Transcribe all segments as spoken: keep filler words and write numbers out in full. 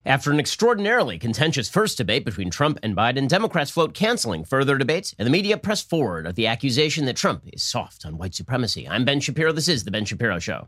After an extraordinarily contentious first debate between Trump and Biden, Democrats float canceling further debates, and the media press forward of the accusation that Trump is soft on white supremacy. I'm Ben Shapiro. This is The Ben Shapiro Show.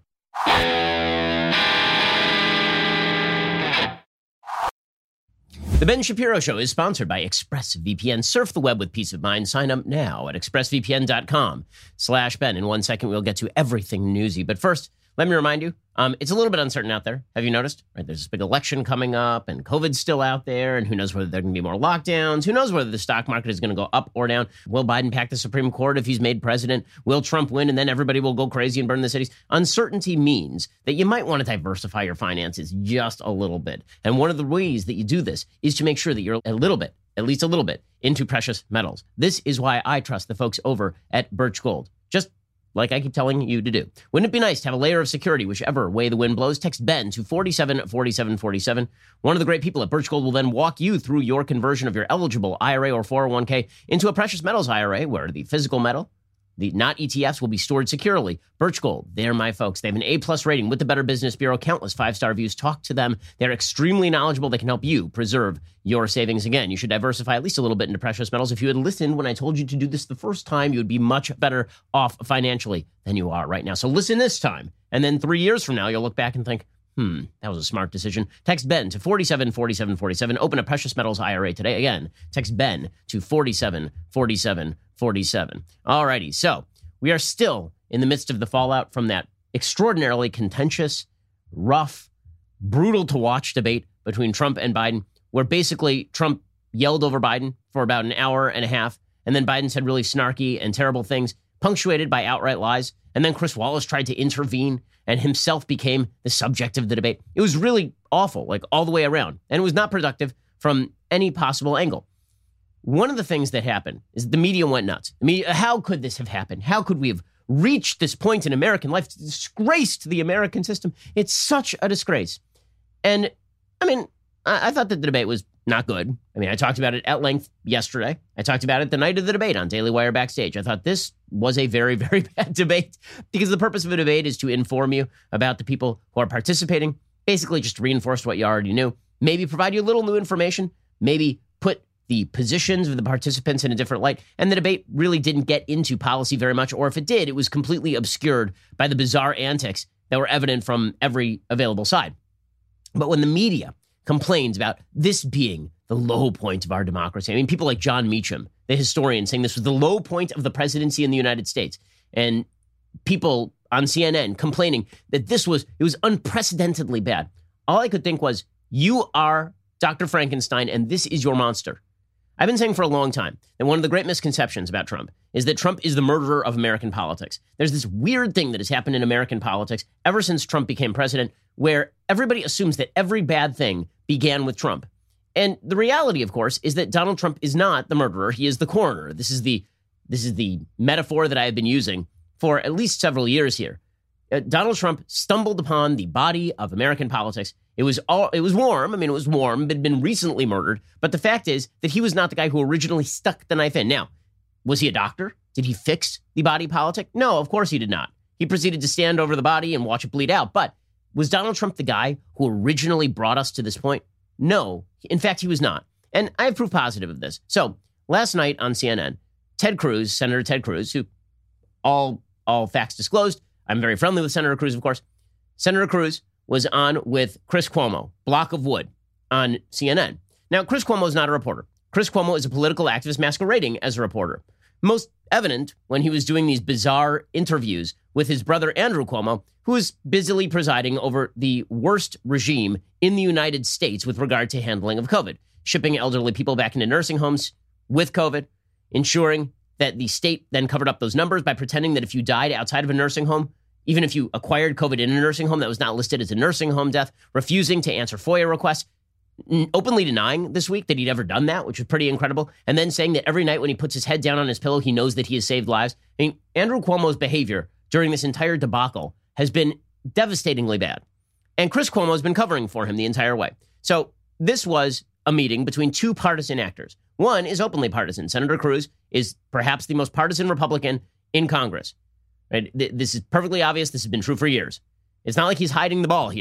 The Ben Shapiro Show is sponsored by ExpressVPN. Surf the web with peace of mind. Sign up now at expressvpn.com slash Ben. In one second, we'll get to everything newsy. But first, let me remind you, um, it's a little bit uncertain out there. Have you noticed? Right, there's this big election coming up, and COVID's still out there, and who knows whether there are going to be more lockdowns? Who knows whether the stock market is going to go up or down? Will Biden pack the Supreme Court if he's made president? Will Trump win, and then everybody will go crazy and burn the cities? Uncertainty means that you might want to diversify your finances just a little bit. And one of the ways that you do this is to make sure that you're a little bit, at least a little bit, into precious metals. This is why I trust the folks over at Birch Gold. Just like I keep telling you to do. Wouldn't it be nice to have a layer of security whichever way the wind blows? Text Ben to forty-seven forty-seven forty-seven. One of the great people at Birch Gold will then walk you through your conversion of your eligible I R A or four oh one k into a precious metals I R A where the physical metal, the not E T Fs, will be stored securely. Birch Gold, they're my folks. They have an A-plus rating with the Better Business Bureau, countless five-star reviews. Talk to them. They're extremely knowledgeable. They can help you preserve your savings. Again, you should diversify at least a little bit into precious metals. If you had listened when I told you to do this the first time, you would be much better off financially than you are right now. So listen this time, and then three years from now, you'll look back and think, Hmm, that was a smart decision. Text Ben to forty-seven forty-seven forty-seven. Open a precious metals I R A today. Again, text Ben to forty-seven forty-seven forty-seven. All righty, so we are still in the midst of the fallout from that extraordinarily contentious, rough, brutal to watch debate between Trump and Biden, where basically Trump yelled over Biden for about an hour and a half, and then Biden said really snarky and terrible things, punctuated by outright lies, and then Chris Wallace tried to intervene and himself became the subject of the debate. It was really awful, like all the way around, and it was not productive from any possible angle. One of the things that happened is the media went nuts. The media, how could this have happened? How could we have reached this point in American life? It's a disgrace to the American system. It's such a disgrace. And, I mean, I, I thought that the debate was not good. I mean, I talked about it at length yesterday. I talked about it the night of the debate on Daily Wire Backstage. I thought this was a very, very bad debate because the purpose of a debate is to inform you about the people who are participating, basically just reinforce what you already knew, maybe provide you a little new information, maybe put the positions of the participants in a different light. And the debate really didn't get into policy very much, or if it did, it was completely obscured by the bizarre antics that were evident from every available side. But when the media complains about this being the low point of our democracy, I mean, people like John Meacham, the historian, saying this was the low point of the presidency in the United States, and people on C N N complaining that this was, it was unprecedentedly bad. All I could think was, you are Doctor Frankenstein, and this is your monster. I've been saying for a long time that one of the great misconceptions about Trump is that Trump is the murderer of American politics. There's this weird thing that has happened in American politics ever since Trump became president, where everybody assumes that every bad thing began with Trump. And the reality, of course, is that Donald Trump is not the murderer. He is the coroner. This is the this is the metaphor that I have been using for at least several years here. Uh, Donald Trump stumbled upon the body of American politics. It was all, it was warm. I mean, it was warm, but had been recently murdered. But the fact is that he was not the guy who originally stuck the knife in. Now, was he a doctor? Did he fix the body politic? No, of course he did not. He proceeded to stand over the body and watch it bleed out. But was Donald Trump the guy who originally brought us to this point? No. In fact, he was not. And I have proof positive of this. So last night on C N N, Ted Cruz, Senator Ted Cruz, who all, all facts disclosed, I'm very friendly with Senator Cruz, of course. Senator Cruz was on with Chris Cuomo, Block of Wood, on C N N. Now, Chris Cuomo is not a reporter. Chris Cuomo is a political activist masquerading as a reporter. Most evident when he was doing these bizarre interviews with his brother Andrew Cuomo, who is busily presiding over the worst regime in the United States with regard to handling of COVID, shipping elderly people back into nursing homes with COVID, ensuring that the state then covered up those numbers by pretending that if you died outside of a nursing home, even if you acquired COVID in a nursing home that was not listed as a nursing home death, refusing to answer FOIA requests, openly denying this week that he'd ever done that, which was pretty incredible, and then saying that every night when he puts his head down on his pillow, he knows that he has saved lives. I mean, Andrew Cuomo's behavior during this entire debacle has been devastatingly bad. And Chris Cuomo has been covering for him the entire way. So this was a meeting between two partisan actors. One is openly partisan. Senator Cruz is perhaps the most partisan Republican in Congress. Right? This is perfectly obvious. This has been true for years. It's not like he's hiding the ball here.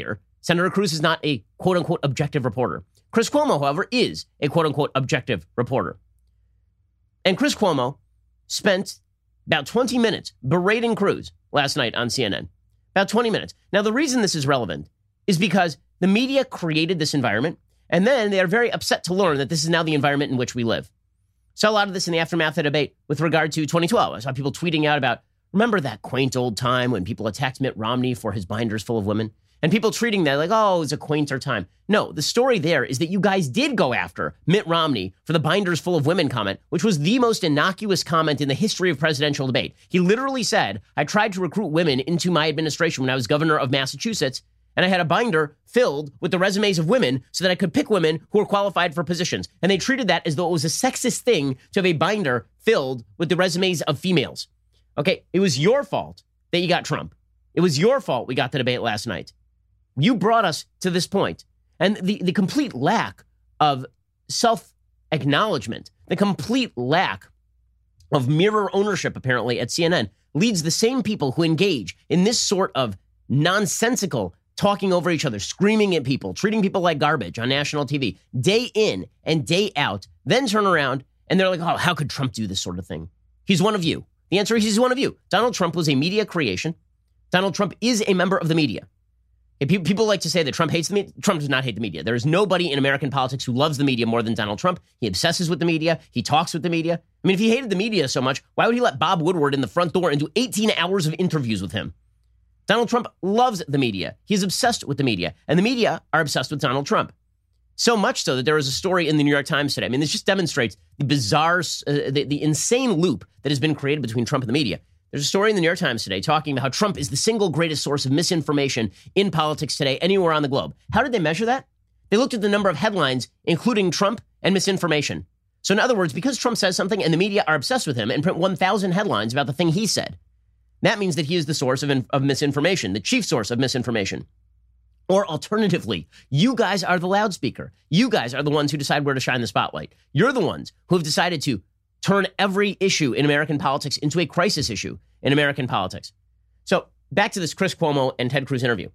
Senator Cruz is not a quote-unquote objective reporter. Chris Cuomo, however, is a quote-unquote objective reporter. And Chris Cuomo spent about twenty minutes berating Cruz last night on C N N. About twenty minutes. Now, the reason this is relevant is because the media created this environment, and then they are very upset to learn that this is now the environment in which we live. Saw a lot of this in the aftermath of the debate with regard to twenty twelve. I saw people tweeting out about, remember that quaint old time when people attacked Mitt Romney for his binders full of women? And people treating that like, oh, it's a quainter time. No, the story there is that you guys did go after Mitt Romney for the binders full of women comment, which was the most innocuous comment in the history of presidential debate. He literally said, I tried to recruit women into my administration when I was governor of Massachusetts, and I had a binder filled with the resumes of women so that I could pick women who were qualified for positions. And they treated that as though it was a sexist thing to have a binder filled with the resumes of females. Okay, it was your fault that you got Trump. It was your fault we got the debate last night. You brought us to this point. And the, the complete lack of self-acknowledgement, the complete lack of mirror ownership, apparently, at C N N leads the same people who engage in this sort of nonsensical talking over each other, screaming at people, treating people like garbage on national T V, day in and day out, then turn around and they're like, oh, how could Trump do this sort of thing? He's one of you. The answer is he's one of you. Donald Trump was a media creation. Donald Trump is a member of the media. If people like to say that Trump hates the media. Trump does not hate the media. There is nobody in American politics who loves the media more than Donald Trump. He obsesses with the media. He talks with the media. I mean, if he hated the media so much, why would he let Bob Woodward in the front door and do eighteen hours of interviews with him? Donald Trump loves the media. He's obsessed with the media. And the media are obsessed with Donald Trump. So much so that there was a story in the New York Times today. I mean, this just demonstrates the bizarre, uh, the, the insane loop that has been created between Trump and the media. There's a story in the New York Times today talking about how Trump is the single greatest source of misinformation in politics today anywhere on the globe. How did they measure that? They looked at the number of headlines, including Trump and misinformation. So in other words, because Trump says something and the media are obsessed with him and print one thousand headlines about the thing he said, that means that he is the source of, in, of misinformation, the chief source of misinformation. Or alternatively, you guys are the loudspeaker. You guys are the ones who decide where to shine the spotlight. You're the ones who have decided to turn every issue in American politics into a crisis issue in American politics. So back to this Chris Cuomo and Ted Cruz interview.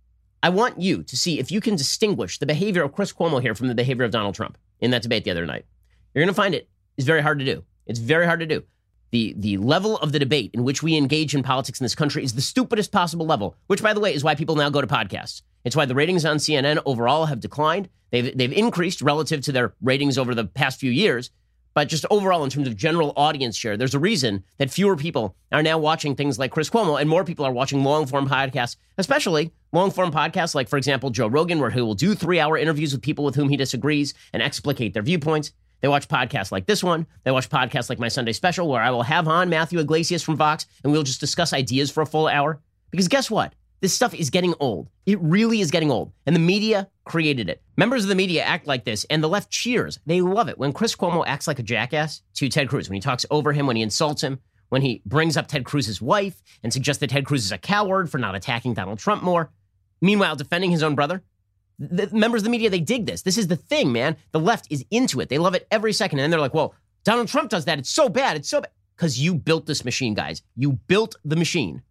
I want you to see if you can distinguish the behavior of Chris Cuomo here from the behavior of Donald Trump in that debate the other night. You're going to find it is very hard to do. It's very hard to do. The, the level of the debate in which we engage in politics in this country is the stupidest possible level, which, by the way, is why people now go to podcasts. It's why the ratings on C N N overall have declined. They've, they've increased relative to their ratings over the past few years. But just overall, in terms of general audience share, there's a reason that fewer people are now watching things like Chris Cuomo and more people are watching long-form podcasts, especially long-form podcasts like, for example, Joe Rogan, where he will do three-hour interviews with people with whom he disagrees and explicate their viewpoints. They watch podcasts like this one. They watch podcasts like my Sunday Special, where I will have on Matthew Iglesias from Vox, and we'll just discuss ideas for a full hour. Because guess what? This stuff is getting old. It really is getting old. And the media created it. Members of the media act like this, and the left cheers. They love it. When Chris Cuomo acts like a jackass to Ted Cruz, when he talks over him, when he insults him, when he brings up Ted Cruz's wife and suggests that Ted Cruz is a coward for not attacking Donald Trump more, meanwhile defending his own brother. The members of the media, they dig this. This is the thing, man. The left is into it. They love it every second. And then they're like, well, Donald Trump does that. It's so bad. It's so bad. Because you built this machine, guys. You built the machine.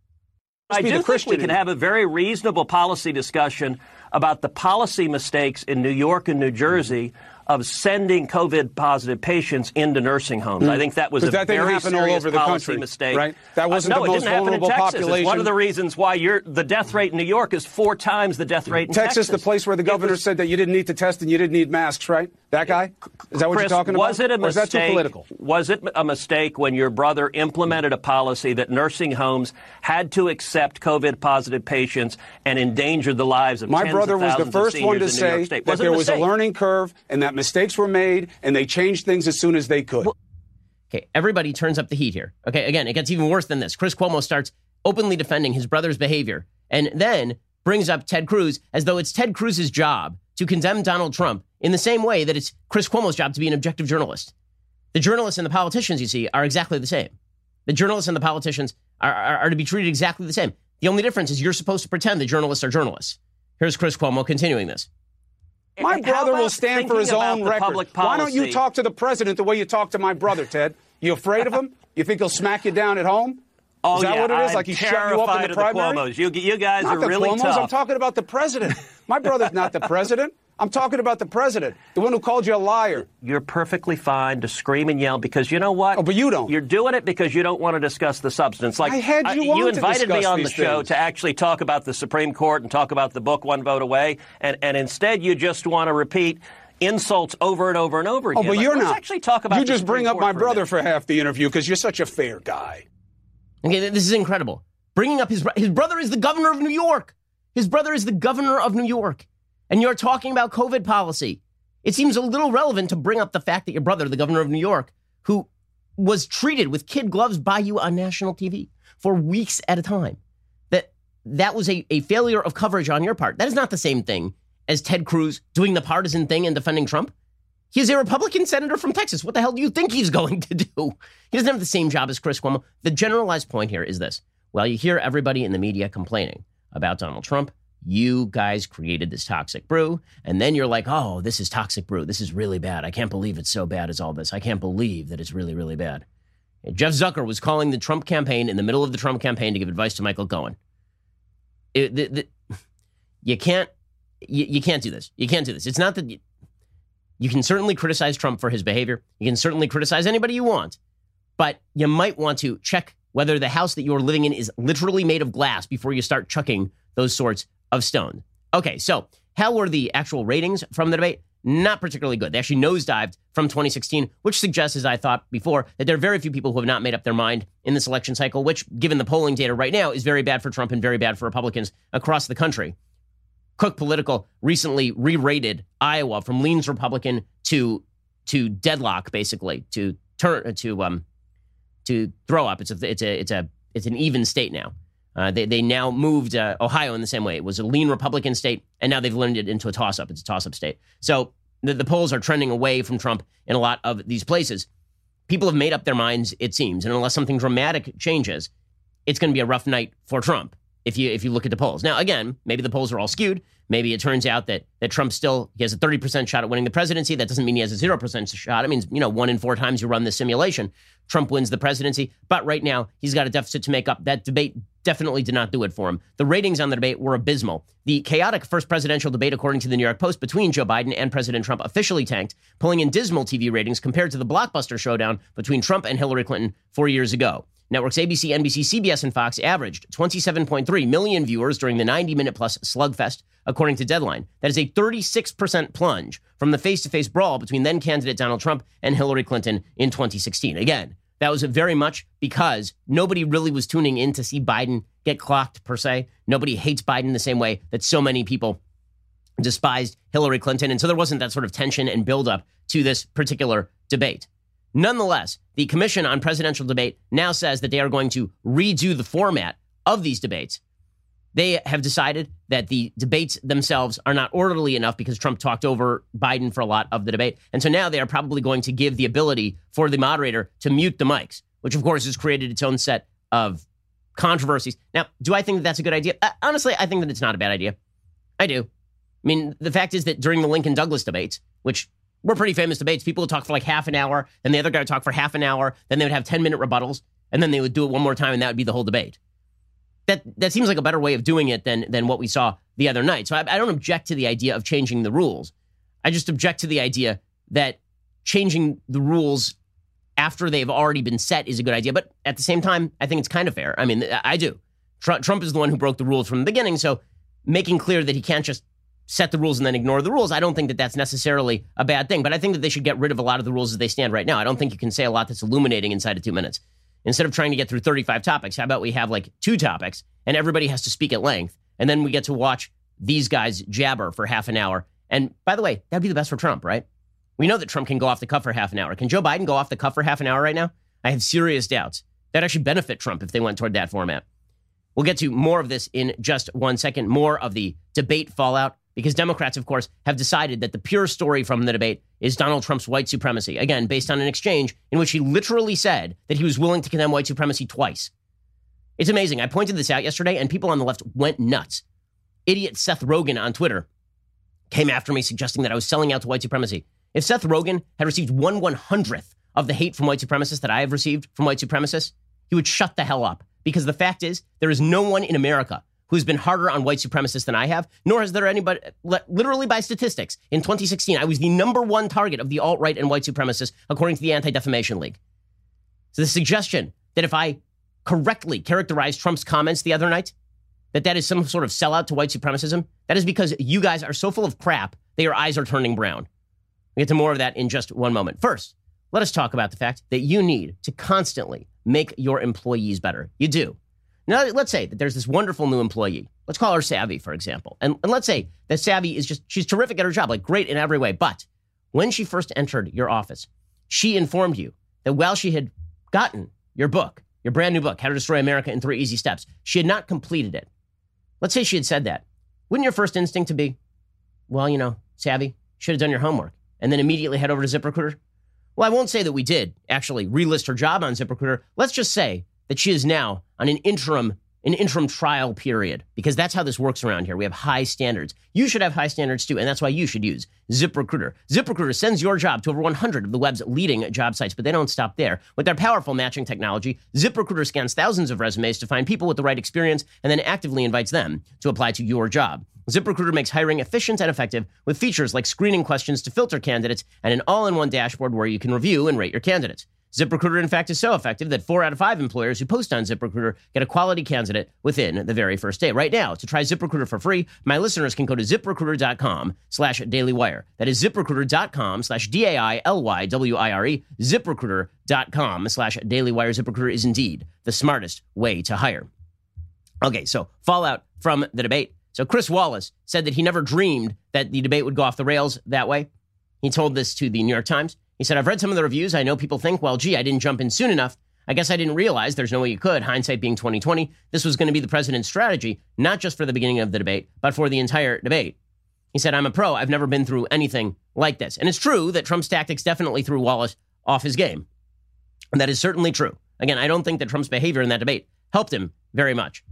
I do think we can have a very reasonable policy discussion about the policy mistakes in New York and New Jersey of sending COVID-positive patients into nursing homes. Mm. I think that was a that very happen serious all over the policy country, mistake. Right? That wasn't uh, no, the most it didn't vulnerable happen in Texas. population. It's one of the reasons why you're, the death rate in New York is four times the death rate in Texas. Texas. Texas, the place where the governor was, said that you didn't need to test and you didn't need masks, right? That guy? Is that what Chris, you're talking about? Was it a mistake? Or is that too political? Was it a mistake when your brother implemented a policy that nursing homes had to accept COVID-positive patients and endanger the lives of My tens brother of was thousands the first of one to seniors in New say York State? that Was it there a was a mistake? learning curve and that mistakes were made and they changed things as soon as they could. Well, okay, everybody turns up the heat here. Okay, again, it gets even worse than this. Chris Cuomo starts openly defending his brother's behavior and then brings up Ted Cruz as though it's Ted Cruz's job to condemn Donald Trump in the same way that it's Chris Cuomo's job to be an objective journalist. The journalists and the politicians, you see, are exactly the same. The journalists and the politicians are, are, are to be treated exactly the same. The only difference is you're supposed to pretend the journalists are journalists. Here's Chris Cuomo continuing this. My brother will stand for his own record. Why don't you talk to the president the way you talk to my brother, Ted? You afraid of him? You think he'll smack you down at home? Oh, is that yeah, what it is? I'm like he shut you up in the primary? Cuomo's. You, you guys not are the really Cuomo's. tough. I'm talking about the president. My brother's not the president. I'm talking about the president, the one who called you a liar. You're perfectly fine to scream and yell because you know what? Oh, but you don't. You're doing it because you don't want to discuss the substance. Like I had you uh, on You to invited me discuss on the these show things. to actually talk about the Supreme Court and talk about the book One Vote Away, and, and instead you just want to repeat insults over and over and over again. Oh, but Like, you're let's not. actually talk about You the just Supreme bring up Court my for a brother minute. for half the interview because you're such a fair guy. Okay, this is incredible. Bringing up his his brother is the governor of New York. His brother is the governor of New York. And you're talking about COVID policy. It seems a little relevant to bring up the fact that your brother, the governor of New York, who was treated with kid gloves by you on national T V for weeks at a time, that that was a, a failure of coverage on your part. That is not the same thing as Ted Cruz doing the partisan thing and defending Trump. He is a Republican senator from Texas. What the hell do you think he's going to do? He doesn't have the same job as Chris Cuomo. The generalized point here is this. Well, you hear everybody in the media complaining about Donald Trump. You guys created this toxic brew. And then you're like, oh, this is toxic brew. This is really bad. I can't believe it's so bad as all this. I can't believe that it's really, really bad. Jeff Zucker was calling the Trump campaign in the middle of the Trump campaign to give advice to Michael Cohen. It, the, the, you can't, you, you can't do this. You can't do this. It's not that you, you can certainly criticize Trump for his behavior. You can certainly criticize anybody you want, but you might want to check whether the house that you're living in is literally made of glass before you start chucking those sorts of stones. Okay, so how were the actual ratings from the debate? Not particularly good. They actually nosedived from twenty sixteen, which suggests, as I thought before, that there are very few people who have not made up their mind in this election cycle, which, given the polling data right now, is very bad for Trump and very bad for Republicans across the country. Cook Political recently re-rated Iowa from leans Republican to to deadlock, basically, to turn to um to throw up. It's a it's a it's a it's an even state now. Uh, they they now moved uh, Ohio in the same way. It was a lean Republican state, and now they've learned it into a toss-up. It's a toss-up state. So the, the polls are trending away from Trump in a lot of these places. People have made up their minds, it seems, and unless something dramatic changes, it's going to be a rough night for Trump if you if you look at the polls. Now, again, maybe the polls are all skewed. Maybe it turns out that that Trump still he has a thirty percent shot at winning the presidency. That doesn't mean he has a zero percent shot. It means, you know, one in four times you run this simulation, Trump wins the presidency. But right now, he's got a deficit to make up. That debate definitely did not do it for him. The ratings on the debate were abysmal. The chaotic first presidential debate, according to the New York Post, between Joe Biden and President Trump officially tanked, pulling in dismal T V ratings compared to the blockbuster showdown between Trump and Hillary Clinton four years ago. Networks A B C, N B C, C B S, and Fox averaged twenty-seven point three million viewers during the ninety-minute plus slugfest, according to Deadline. That is a thirty-six percent plunge from the face-to-face brawl between then-candidate Donald Trump and Hillary Clinton in twenty sixteen. Again, that was very much because nobody really was tuning in to see Biden get clocked, per se. Nobody hates Biden the same way that so many people despised Hillary Clinton. And so there wasn't that sort of tension and buildup to this particular debate. Nonetheless, the Commission on Presidential Debate now says that they are going to redo the format of these debates. They have decided that the debates themselves are not orderly enough because Trump talked over Biden for a lot of the debate. And so now they are probably going to give the ability for the moderator to mute the mics, which, of course, has created its own set of controversies. Now, do I think that that's a good idea? Uh, honestly, I think that it's not a bad idea. I do. I mean, the fact is that during the Lincoln Douglas debates, which were pretty famous debates, people would talk for like half an hour, then the other guy would talk for half an hour, then they would have ten-minute rebuttals, and then they would do it one more time, and that would be the whole debate. That that seems like a better way of doing it than, than what we saw the other night. So I, I don't object to the idea of changing the rules. I just object to the idea that changing the rules after they've already been set is a good idea. But at the same time, I think it's kind of fair. I mean, I do. Trump, Trump is the one who broke the rules from the beginning, so making clear that he can't just set the rules and then ignore the rules, I don't think that that's necessarily a bad thing. But I think that they should get rid of a lot of the rules as they stand right now. I don't think you can say a lot that's illuminating inside of two minutes. Instead of trying to get through thirty-five topics, how about we have like two topics and everybody has to speak at length, and then we get to watch these guys jabber for half an hour. And by the way, that'd be the best for Trump, right? We know that Trump can go off the cuff for half an hour. Can Joe Biden go off the cuff for half an hour right now? I have serious doubts. That'd actually benefit Trump if they went toward that format. We'll get to more of this in just one second, more of the debate fallout, because Democrats, of course, have decided that the pure story from the debate is Donald Trump's white supremacy, again, based on an exchange in which he literally said that he was willing to condemn white supremacy twice. It's amazing. I pointed this out yesterday, and people on the left went nuts. Idiot Seth Rogen on Twitter came after me suggesting that I was selling out to white supremacy. If Seth Rogen had received one one-hundredth of the hate from white supremacists that I have received from white supremacists, he would shut the hell up because the fact is there is no one in America who's been harder on white supremacists than I have, nor has there anybody, literally by statistics. In twenty sixteen, I was the number one target of the alt-right and white supremacists, according to the Anti-Defamation League. So the suggestion that if I correctly characterized Trump's comments the other night, that that is some sort of sellout to white supremacism, that is because you guys are so full of crap that your eyes are turning brown. We'll get to more of that in just one moment. First, let us talk about the fact that you need to constantly make your employees better. You do. Now, let's say that there's this wonderful new employee. Let's call her Savvy, for example. And, and let's say that Savvy is just, she's terrific at her job, like great in every way. But when she first entered your office, she informed you that while she had gotten your book, your brand new book, How to Destroy America in Three Easy Steps, she had not completed it. Let's say she had said that. Wouldn't your first instinct to be, well, you know, Savvy, should have done your homework, and then immediately head over to ZipRecruiter? Well, I won't say that we did actually relist her job on ZipRecruiter. Let's just say that she is now on an interim, an interim trial period, because that's how this works around here. We have high standards. You should have high standards too, and that's why you should use ZipRecruiter. ZipRecruiter sends your job to over one hundred of the web's leading job sites, but they don't stop there. With their powerful matching technology, ZipRecruiter scans thousands of resumes to find people with the right experience and then actively invites them to apply to your job. ZipRecruiter makes hiring efficient and effective with features like screening questions to filter candidates and an all-in-one dashboard where you can review and rate your candidates. ZipRecruiter, in fact, is so effective that four out of five employers who post on ZipRecruiter get a quality candidate within the very first day. Right now, to try ZipRecruiter for free, my listeners can go to ZipRecruiter.com slash DailyWire. That is ZipRecruiter.com slash D-A-I-L-Y-W-I-R-E, ZipRecruiter.com slash DailyWire. ZipRecruiter is indeed the smartest way to hire. Okay, so fallout from the debate. So Chris Wallace said that he never dreamed that the debate would go off the rails that way. He told this to the New York Times. He said, I've read some of the reviews. I know people think, well, gee, I didn't jump in soon enough. I guess I didn't realize there's no way you could, hindsight being twenty twenty. This was going to be the president's strategy, not just for the beginning of the debate, but for the entire debate. He said, I'm a pro. I've never been through anything like this. And it's true that Trump's tactics definitely threw Wallace off his game. And that is certainly true. Again, I don't think that Trump's behavior in that debate helped him very much.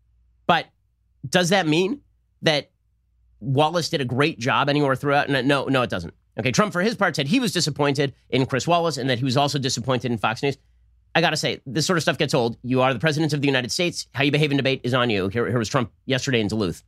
But does that mean that Wallace did a great job anywhere throughout? No, no, it doesn't. Okay, Trump, for his part, said he was disappointed in Chris Wallace and that he was also disappointed in Fox News. I got to say, this sort of stuff gets old. You are the president of the United States. How you behave in debate is on you. Here, here was Trump yesterday in Duluth.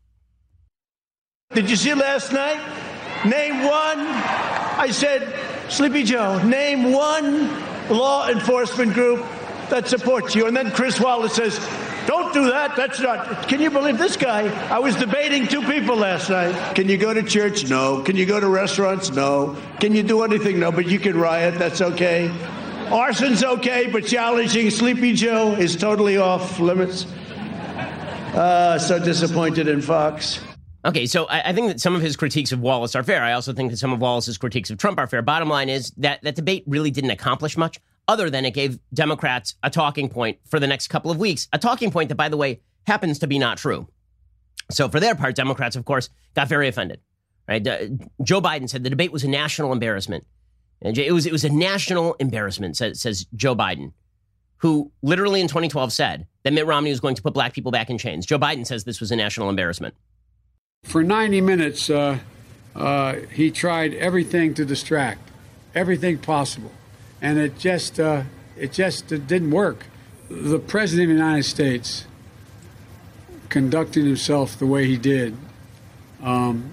Did you see last night? Name one. I said, Sleepy Joe, name one law enforcement group that supports you. And then Chris Wallace says, don't do that. That's not. Can you believe this guy? I was debating two people last night. Can you go to church? No. Can you go to restaurants? No. Can you do anything? No. But you can riot. That's okay. Arson's okay, but challenging Sleepy Joe is totally off limits. Uh, so disappointed in Fox. Okay, so I, I think that some of his critiques of Wallace are fair. I also think that some of Wallace's critiques of Trump are fair. Bottom line is that that debate really didn't accomplish much, other than it gave Democrats a talking point for the next couple of weeks, a talking point that, by the way, happens to be not true. So for their part, Democrats, of course, got very offended. Right? Uh, Joe Biden said the debate was a national embarrassment. And it was it was a national embarrassment, says, says Joe Biden, who literally in twenty twelve said that Mitt Romney was going to put black people back in chains. Joe Biden says this was a national embarrassment. For ninety minutes, uh, uh, he tried everything to distract, everything possible. And it just uh, it just it didn't work. The president of the United States conducting himself the way he did, um,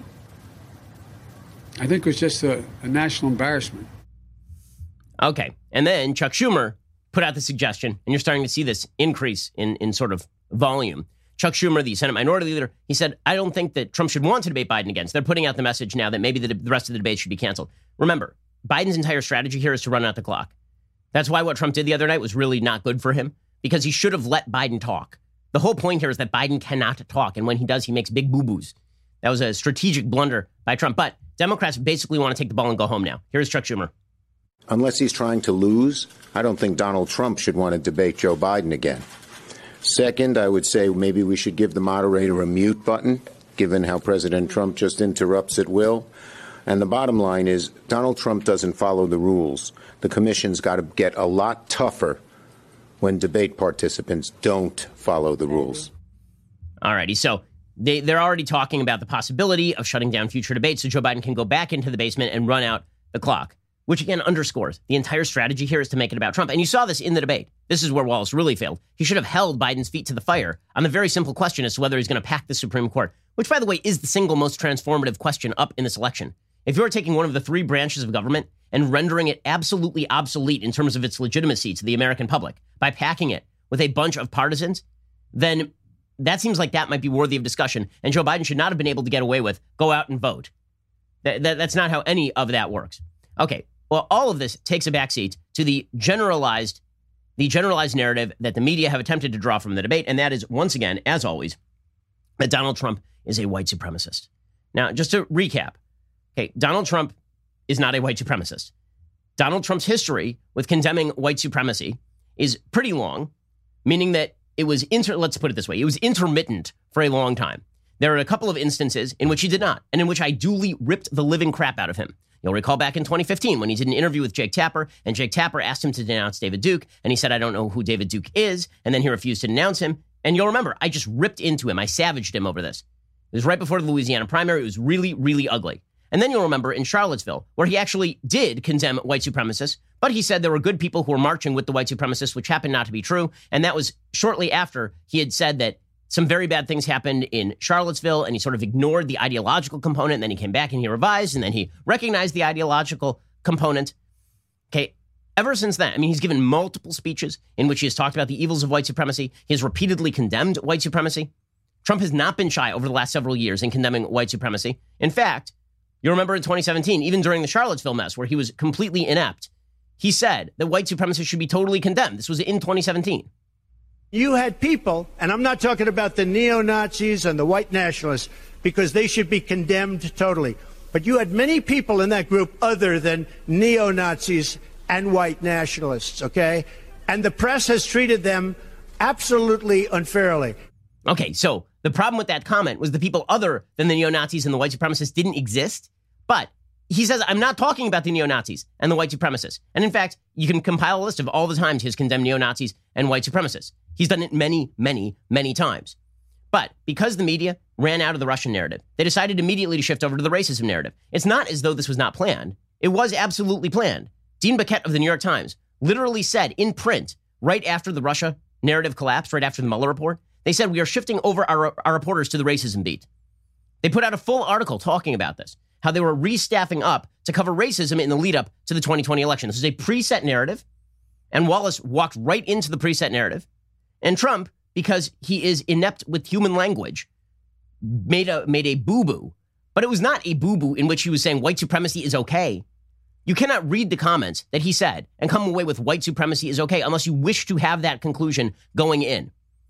I think was just a, a national embarrassment. Okay. And then Chuck Schumer put out the suggestion, and you're starting to see this increase in, in sort of volume. Chuck Schumer, the Senate Minority Leader, he said, I don't think that Trump should want to debate Biden again. So they're putting out the message now that maybe the, the rest of the debate should be canceled. Remember, Biden's entire strategy here is to run out the clock. That's why what Trump did the other night was really not good for him, because he should have let Biden talk. The whole point here is that Biden cannot talk, and when he does, he makes big boo-boos. That was a strategic blunder by Trump, but Democrats basically want to take the ball and go home now. Here's Chuck Schumer. Unless he's trying to lose, I don't think Donald Trump should want to debate Joe Biden again. Second, I would say maybe we should give the moderator a mute button, given how President Trump just interrupts at will. And the bottom line is Donald Trump doesn't follow the rules. The commission's got to get a lot tougher when debate participants don't follow the rules. All righty. So they, they're already talking about the possibility of shutting down future debates so Joe Biden can go back into the basement and run out the clock. which again underscores the entire strategy here is to make it about Trump. And you saw this in the debate. This is where Wallace really failed. He should have held Biden's feet to the fire on the very simple question as to whether he's going to pack the Supreme Court, which, by the way, is the single most transformative question up in this election. If you're taking one of the three branches of government and rendering it absolutely obsolete in terms of its legitimacy to the American public by packing it with a bunch of partisans, then that seems like that might be worthy of discussion. And Joe Biden should not have been able to get away with go out and vote. That, that, that's not how any of that works. Okay, well, all of this takes a backseat to the generalized, the generalized narrative that the media have attempted to draw from the debate, and that is, once again, as always, that Donald Trump is a white supremacist. Now, just to recap, okay, Donald Trump is not a white supremacist. Donald Trump's history with condemning white supremacy is pretty long, meaning that it was, inter- let's put it this way, it was intermittent for a long time. There are a couple of instances in which he did not, and in which I duly ripped the living crap out of him. You'll recall back in twenty fifteen when he did an interview with Jake Tapper, and Jake Tapper asked him to denounce David Duke, and he said, I don't know who David Duke is, and then he refused to denounce him. And you'll remember, I just ripped into him. I savaged him over this. It was right before the Louisiana primary. It was really, really ugly. And then you'll remember in Charlottesville, where he actually did condemn white supremacists, but he said there were good people who were marching with the white supremacists, which happened not to be true. And that was shortly after he had said that some very bad things happened in Charlottesville, and he sort of ignored the ideological component, and then he came back and he revised, and then he recognized the ideological component. Okay, ever since then, I mean, he's given multiple speeches in which he has talked about the evils of white supremacy. He has repeatedly condemned white supremacy. Trump has not been shy over the last several years in condemning white supremacy. In fact, you remember in twenty seventeen, even during the Charlottesville mess, where he was completely inept, he said that white supremacy should be totally condemned. This was in twenty seventeen. You had people, and I'm not talking about the neo-Nazis and the white nationalists, because they should be condemned totally. But you had many people in that group other than neo-Nazis and white nationalists, okay? And the press has treated them absolutely unfairly. Okay, so the problem with that comment was the people other than the neo-Nazis and the white supremacists didn't exist. But he says, I'm not talking about the neo-Nazis and the white supremacists. And in fact, you can compile a list of all the times he has condemned neo-Nazis and white supremacists. He's done it many, many, many times. But because the media ran out of the Russian narrative, they decided immediately to shift over to the racism narrative. It's not as though this was not planned. It was absolutely planned. Dean Baquet of the New York Times literally said in print, right after the Russia narrative collapsed, right after the Mueller report, they said, we are shifting over our, our reporters to the racism beat. They put out a full article talking about this, how they were restaffing up to cover racism in the lead up to the twenty twenty election. This is a preset narrative, and Wallace walked right into the preset narrative. And Trump, because he is inept with human language, made a made a boo-boo. But it was not a boo-boo in which he was saying white supremacy is okay. You cannot read the comments that he said and come away with white supremacy is okay unless you wish to have that conclusion going in.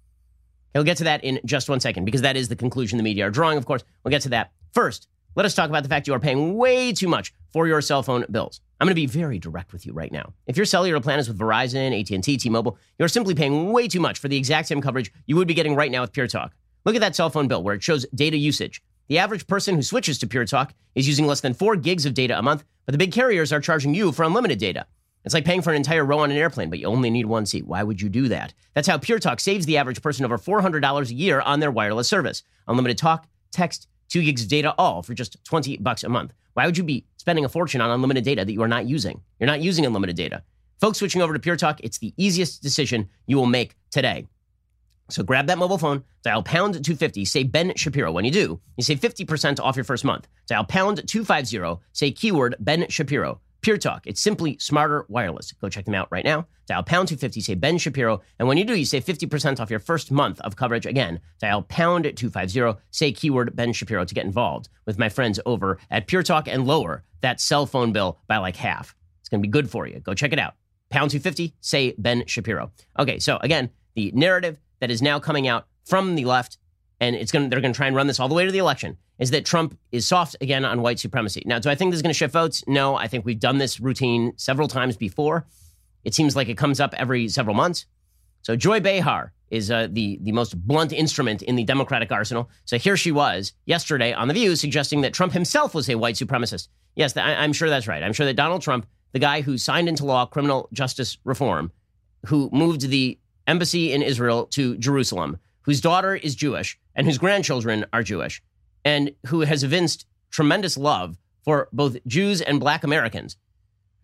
We'll get to that in just one second, because that is the conclusion the media are drawing, of course. We'll get to that. First, let us talk about the fact you are paying way too much for your cell phone bills. I'm going to be very direct with you right now. If your cellular plan is with Verizon, A T and T, T-Mobile, you're simply paying way too much for the exact same coverage you would be getting right now with Pure Talk. Look at that cell phone bill where it shows data usage. The average person who switches to Pure Talk is using less than four gigs of data a month, but the big carriers are charging you for unlimited data. It's like paying for an entire row on an airplane, but you only need one seat. Why would you do that? That's how Pure Talk saves the average person over four hundred dollars a year on their wireless service. Unlimited talk, text, two gigs of data, all for just twenty bucks a month. Why would you be spending a fortune on unlimited data that you are not using? You're not using unlimited data. Folks switching over to Pure Talk, it's the easiest decision you will make today. So grab that mobile phone, dial pound two fifty, say Ben Shapiro. When you do, you save fifty percent off your first month. Dial pound two fifty, say keyword Ben Shapiro. Pure Talk. It's simply smarter wireless. Go check them out right now. Dial pound two fifty, say Ben Shapiro. And when you do, you save fifty percent off your first month of coverage. Again, dial pound two fifty, say keyword Ben Shapiro to get involved with my friends over at Pure Talk and lower that cell phone bill by like half. It's going to be good for you. Go check it out. pound two fifty, say Ben Shapiro. Okay, so again, the narrative that is now coming out from the left, and it's going to, they're going to try and run this all the way to the election, is that Trump is soft again on white supremacy. Now, do I think this is going to shift votes? No, I think we've done this routine several times before. It seems like it comes up every several months. So Joy Behar is uh, the, the most blunt instrument in the Democratic arsenal. So here she was yesterday on The View suggesting that Trump himself was a white supremacist. Yes, th- I'm sure that's right. I'm sure that Donald Trump, the guy who signed into law criminal justice reform, who moved the embassy in Israel to Jerusalem, whose daughter is Jewish and whose grandchildren are Jewish, and who has evinced tremendous love for both Jews and Black Americans.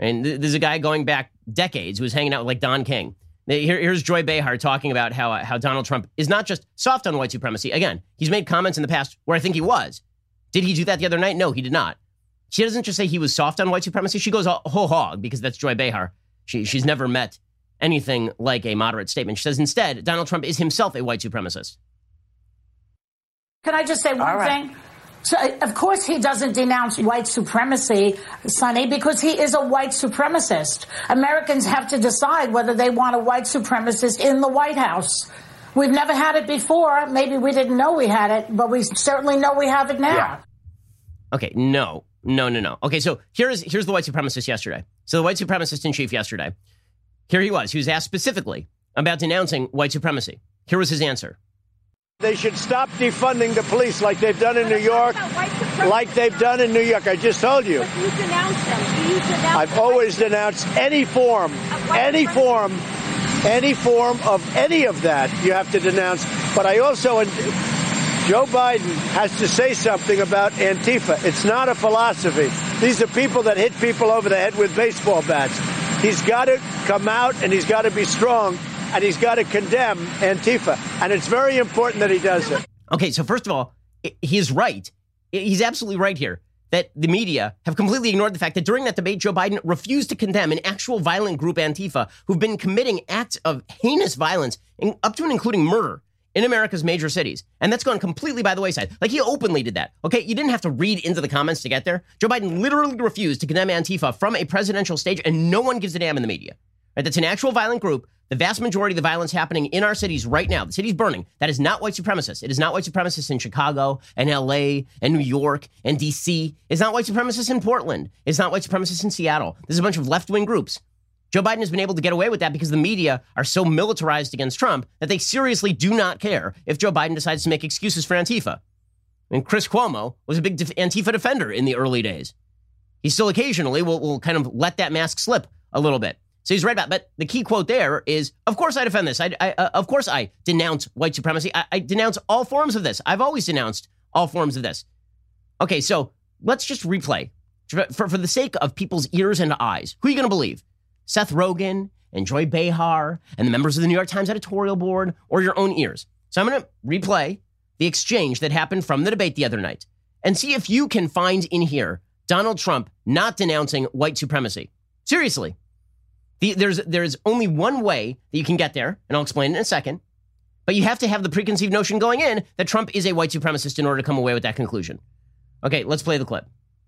And there's a guy going back decades who was hanging out with like Don King. Here, here's Joy Behar talking about how how Donald Trump is not just soft on white supremacy. Again, he's made comments in the past where I think he was. Did he do that the other night? No, he did not. She doesn't just say he was soft on white supremacy. She goes whole hog because that's Joy Behar. She, she's never met anything like a moderate statement. She says instead, Donald Trump is himself a white supremacist. Can I just say one right. thing? So, of course, he doesn't denounce white supremacy, Sonny, because he is a white supremacist. Americans have to decide whether they want a white supremacist in the White House. We've never had it before. Maybe we didn't know we had it, but we certainly know we have it now. Yeah. Okay, no, no, no, no. Okay, so here's here's the white supremacist yesterday. So the white supremacist in chief yesterday, here he was. He was asked specifically about denouncing white supremacy. Here was his answer. They should stop defunding the police like they've done in New York, like they've done in New York. I just told you. But you denounce them. Do you denounce I've always denounced any form, any form, any form of any of that you have to denounce. But I also, Joe Biden has to say something about Antifa. It's not a philosophy. These are people that hit people over the head with baseball bats. He's got to come out and he's got to be strong. And he's got to condemn Antifa. And it's very important that he does it. Okay, so first of all, he's right. He's absolutely right here that the media have completely ignored the fact that during that debate, Joe Biden refused to condemn an actual violent group, Antifa, who've been committing acts of heinous violence, up to and including murder, in America's major cities. And that's gone completely by the wayside. Like, he openly did that. Okay, you didn't have to read into the comments to get there. Joe Biden literally refused to condemn Antifa from a presidential stage, and no one gives a damn in the media. Right? That's an actual violent group. The vast majority of the violence happening in our cities right now, the city's burning, that is not white supremacists. It is not white supremacists in Chicago and L A and New York and D C. It's not white supremacists in Portland. It's not white supremacists in Seattle. There's a bunch of left-wing groups. Joe Biden has been able to get away with that because the media are so militarized against Trump that they seriously do not care if Joe Biden decides to make excuses for Antifa. And Chris Cuomo was a big Antifa defender in the early days. He still occasionally will, will kind of let that mask slip a little bit. So he's right about, but the key quote there is, of course I defend this. I, I uh, of course I denounce white supremacy. I, I denounce all forms of this. I've always denounced all forms of this. Okay, so let's just replay. For, for, for the sake of people's ears and eyes, who are you going to believe? Seth Rogen and Joy Behar and the members of the New York Times editorial board, or your own ears? So I'm going to replay the exchange that happened from the debate the other night and see if you can find in here Donald Trump not denouncing white supremacy. Seriously. The, there's there's only one way that you can get there, and I'll explain it in a second. But you have to have the preconceived notion going in that Trump is a white supremacist in order to come away with that conclusion. Okay, let's play the clip.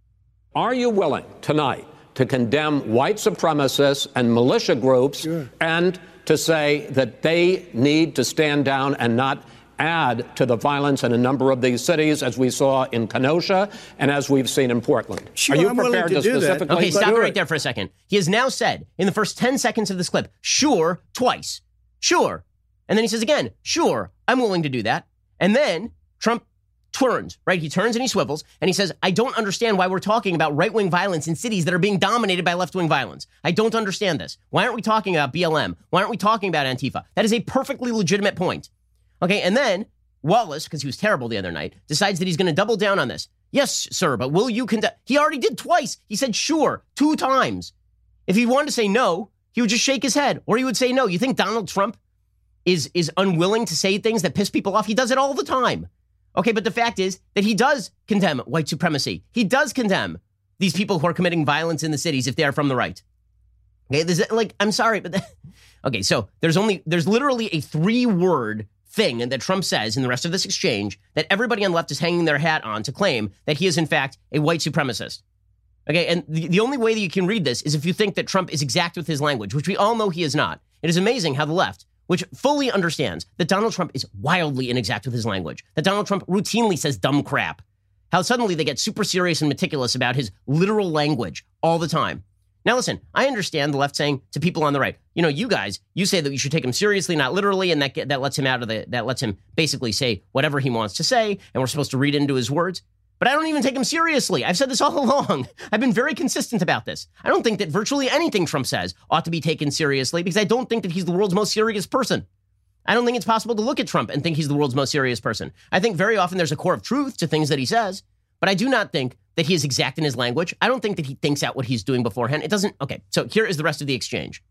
Are you willing tonight to condemn white supremacists and militia groups sure. and to say that they need to stand down and not add to the violence in a number of these cities, as we saw in Kenosha and as we've seen in Portland? Sure, Are you I'm prepared to, to do specifically? That. Okay, stop it right there for a second. He has now said in the first ten seconds of this clip, sure, twice. Sure. And then he says again, sure, I'm willing to do that. And then Trump turns, right? He turns and he swivels and he says, I don't understand why we're talking about right-wing violence in cities that are being dominated by left-wing violence. I don't understand this. Why aren't we talking about B L M? Why aren't we talking about Antifa? That is a perfectly legitimate point. Okay, and then Wallace, because he was terrible the other night, decides that he's going to double down on this. Yes, sir, but will you condemn? He already did twice. He said sure, two times. If he wanted to say no, he would just shake his head, or he would say no. You think Donald Trump is, is unwilling to say things that piss people off? He does it all the time. Okay, but the fact is that he does condemn white supremacy. He does condemn these people who are committing violence in the cities if they are from the right. Okay, there's like, I'm sorry, but the, okay, so there's only, there's literally a three-word thing that Trump says in the rest of this exchange that everybody on the left is hanging their hat on to claim that he is, in fact, a white supremacist. Okay, and the, the only way that you can read this is if you think that Trump is exact with his language, which we all know he is not. It is amazing how the left, which fully understands that Donald Trump is wildly inexact with his language, that Donald Trump routinely says dumb crap, how suddenly they get super serious and meticulous about his literal language all the time. Now, listen, I understand the left saying to people on the right, you know, you guys, you say that you should take him seriously, not literally, and that that lets him out of the, that lets him basically say whatever he wants to say, and we're supposed to read into his words. But I don't even take him seriously. I've said this all along. I've been very consistent about this. I don't think that virtually anything Trump says ought to be taken seriously because I don't think that he's the world's most serious person. I don't think it's possible to look at Trump and think he's the world's most serious person. I think very often there's a core of truth to things that he says, but I do not think that he is exact in his language. I don't think that he thinks out what he's doing beforehand. It doesn't. Okay, so here is the rest of the exchange.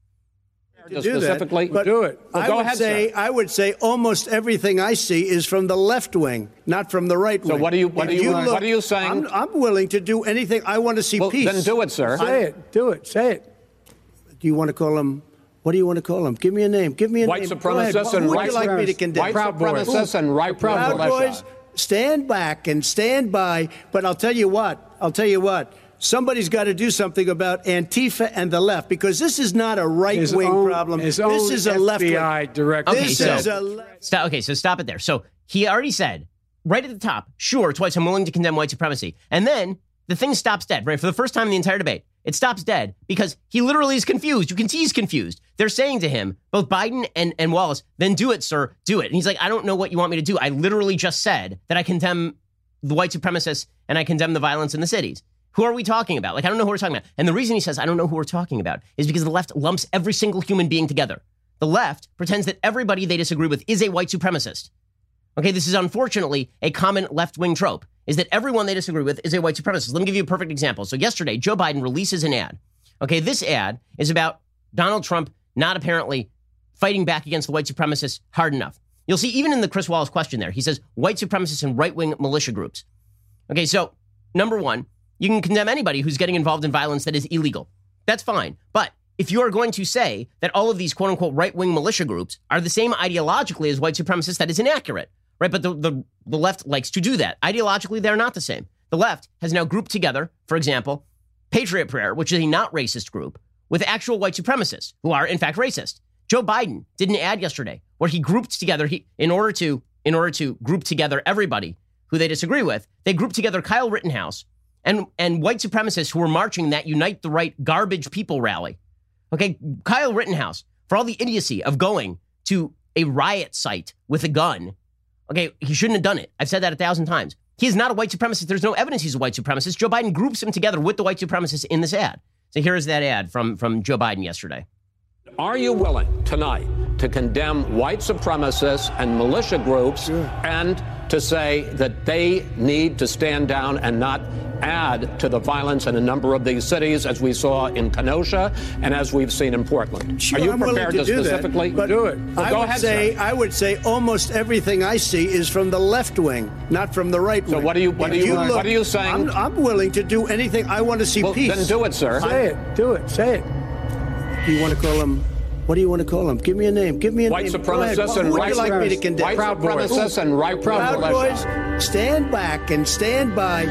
To do specifically, that, but do it. Well, I go would ahead, say sir. I would say almost everything I see is from the left wing, not from the right wing. So what are you what If are you, look, what are you saying? I'm, I'm willing to do anything. I want to see well, peace. then do it, sir. Say it. Do it. Say it. Do you want to call him? What do you want to call him? Give me a name. Give me a White name. supremacists and and Who right would you like me to condemn? White Proud Boys. supremacists and right Proud militia. Boys, stand back and stand by. But I'll tell you what. I'll tell you what. Somebody's got to do something about Antifa and the left, because this is not a right-wing own, problem. His This own is a left-wing. F B I director. Okay, This so- is a left. Stop, okay, so stop it there. So he already said, right at the top, sure, twice I'm willing to condemn white supremacy. And then the thing stops dead, right? For the first time in the entire debate, it stops dead because he literally is confused. You can see he's confused. They're saying to him, both Biden and, and Wallace, then do it, sir, do it. And he's like, I don't know what you want me to do. I literally just said that I condemn the white supremacists and I condemn the violence in the cities. Who are we talking about? Like, I don't know who we're talking about. And the reason he says, I don't know who we're talking about, is because the left lumps every single human being together. The left pretends that everybody they disagree with is a white supremacist. Okay, this is unfortunately a common left-wing trope, is that everyone they disagree with is a white supremacist. Let me give you a perfect example. So yesterday, Joe Biden releases an ad. Okay, this ad is about Donald Trump not apparently fighting back against the white supremacists hard enough. You'll see even in the Chris Wallace question there, he says white supremacists and right-wing militia groups. Okay, so number one, you can condemn anybody who's getting involved in violence that is illegal. That's fine. But if you are going to say that all of these quote-unquote right-wing militia groups are the same ideologically as white supremacists, that is inaccurate, right? But the, the, the left likes to do that. Ideologically, they're not the same. The left has now grouped together, for example, Patriot Prayer, which is a not racist group, with actual white supremacists who are, in fact, racist. Joe Biden did an ad yesterday where he grouped together, he, in order to in order to group together everybody who they disagree with, they grouped together Kyle Rittenhouse and, and white supremacists who were marching that Unite the Right garbage people rally. Okay, Kyle Rittenhouse, for all the idiocy of going to a riot site with a gun, okay, he shouldn't have done it. I've said that a thousand times. He is not a white supremacist. There's no evidence he's a white supremacist. Joe Biden groups him together with the white supremacists in this ad. So here is that ad from, from Joe Biden yesterday. Are you willing tonight to condemn white supremacists and militia groups Sure. and to say that they need to stand down and not add to the violence in a number of these cities, as we saw in Kenosha and as we've seen in Portland? Sure, Are you I'm willing prepared to to, do specifically that, but do it? Well, I go would ahead, say sir. I would say almost everything I see is from the left wing, not from the right So wing. what are you- what If are you- look, what are you saying? I'm, I'm willing to do anything. I want to see Well, peace. then do it, sir. Say it. Do it. Say it. Do you want to call him? What do you want to call him? Give me a name. Give me a White name. Go ahead. supremacists Who and would right you like me to condemn? White Proud Boys. supremacists and right Proud militia. Boys, stand back and stand by.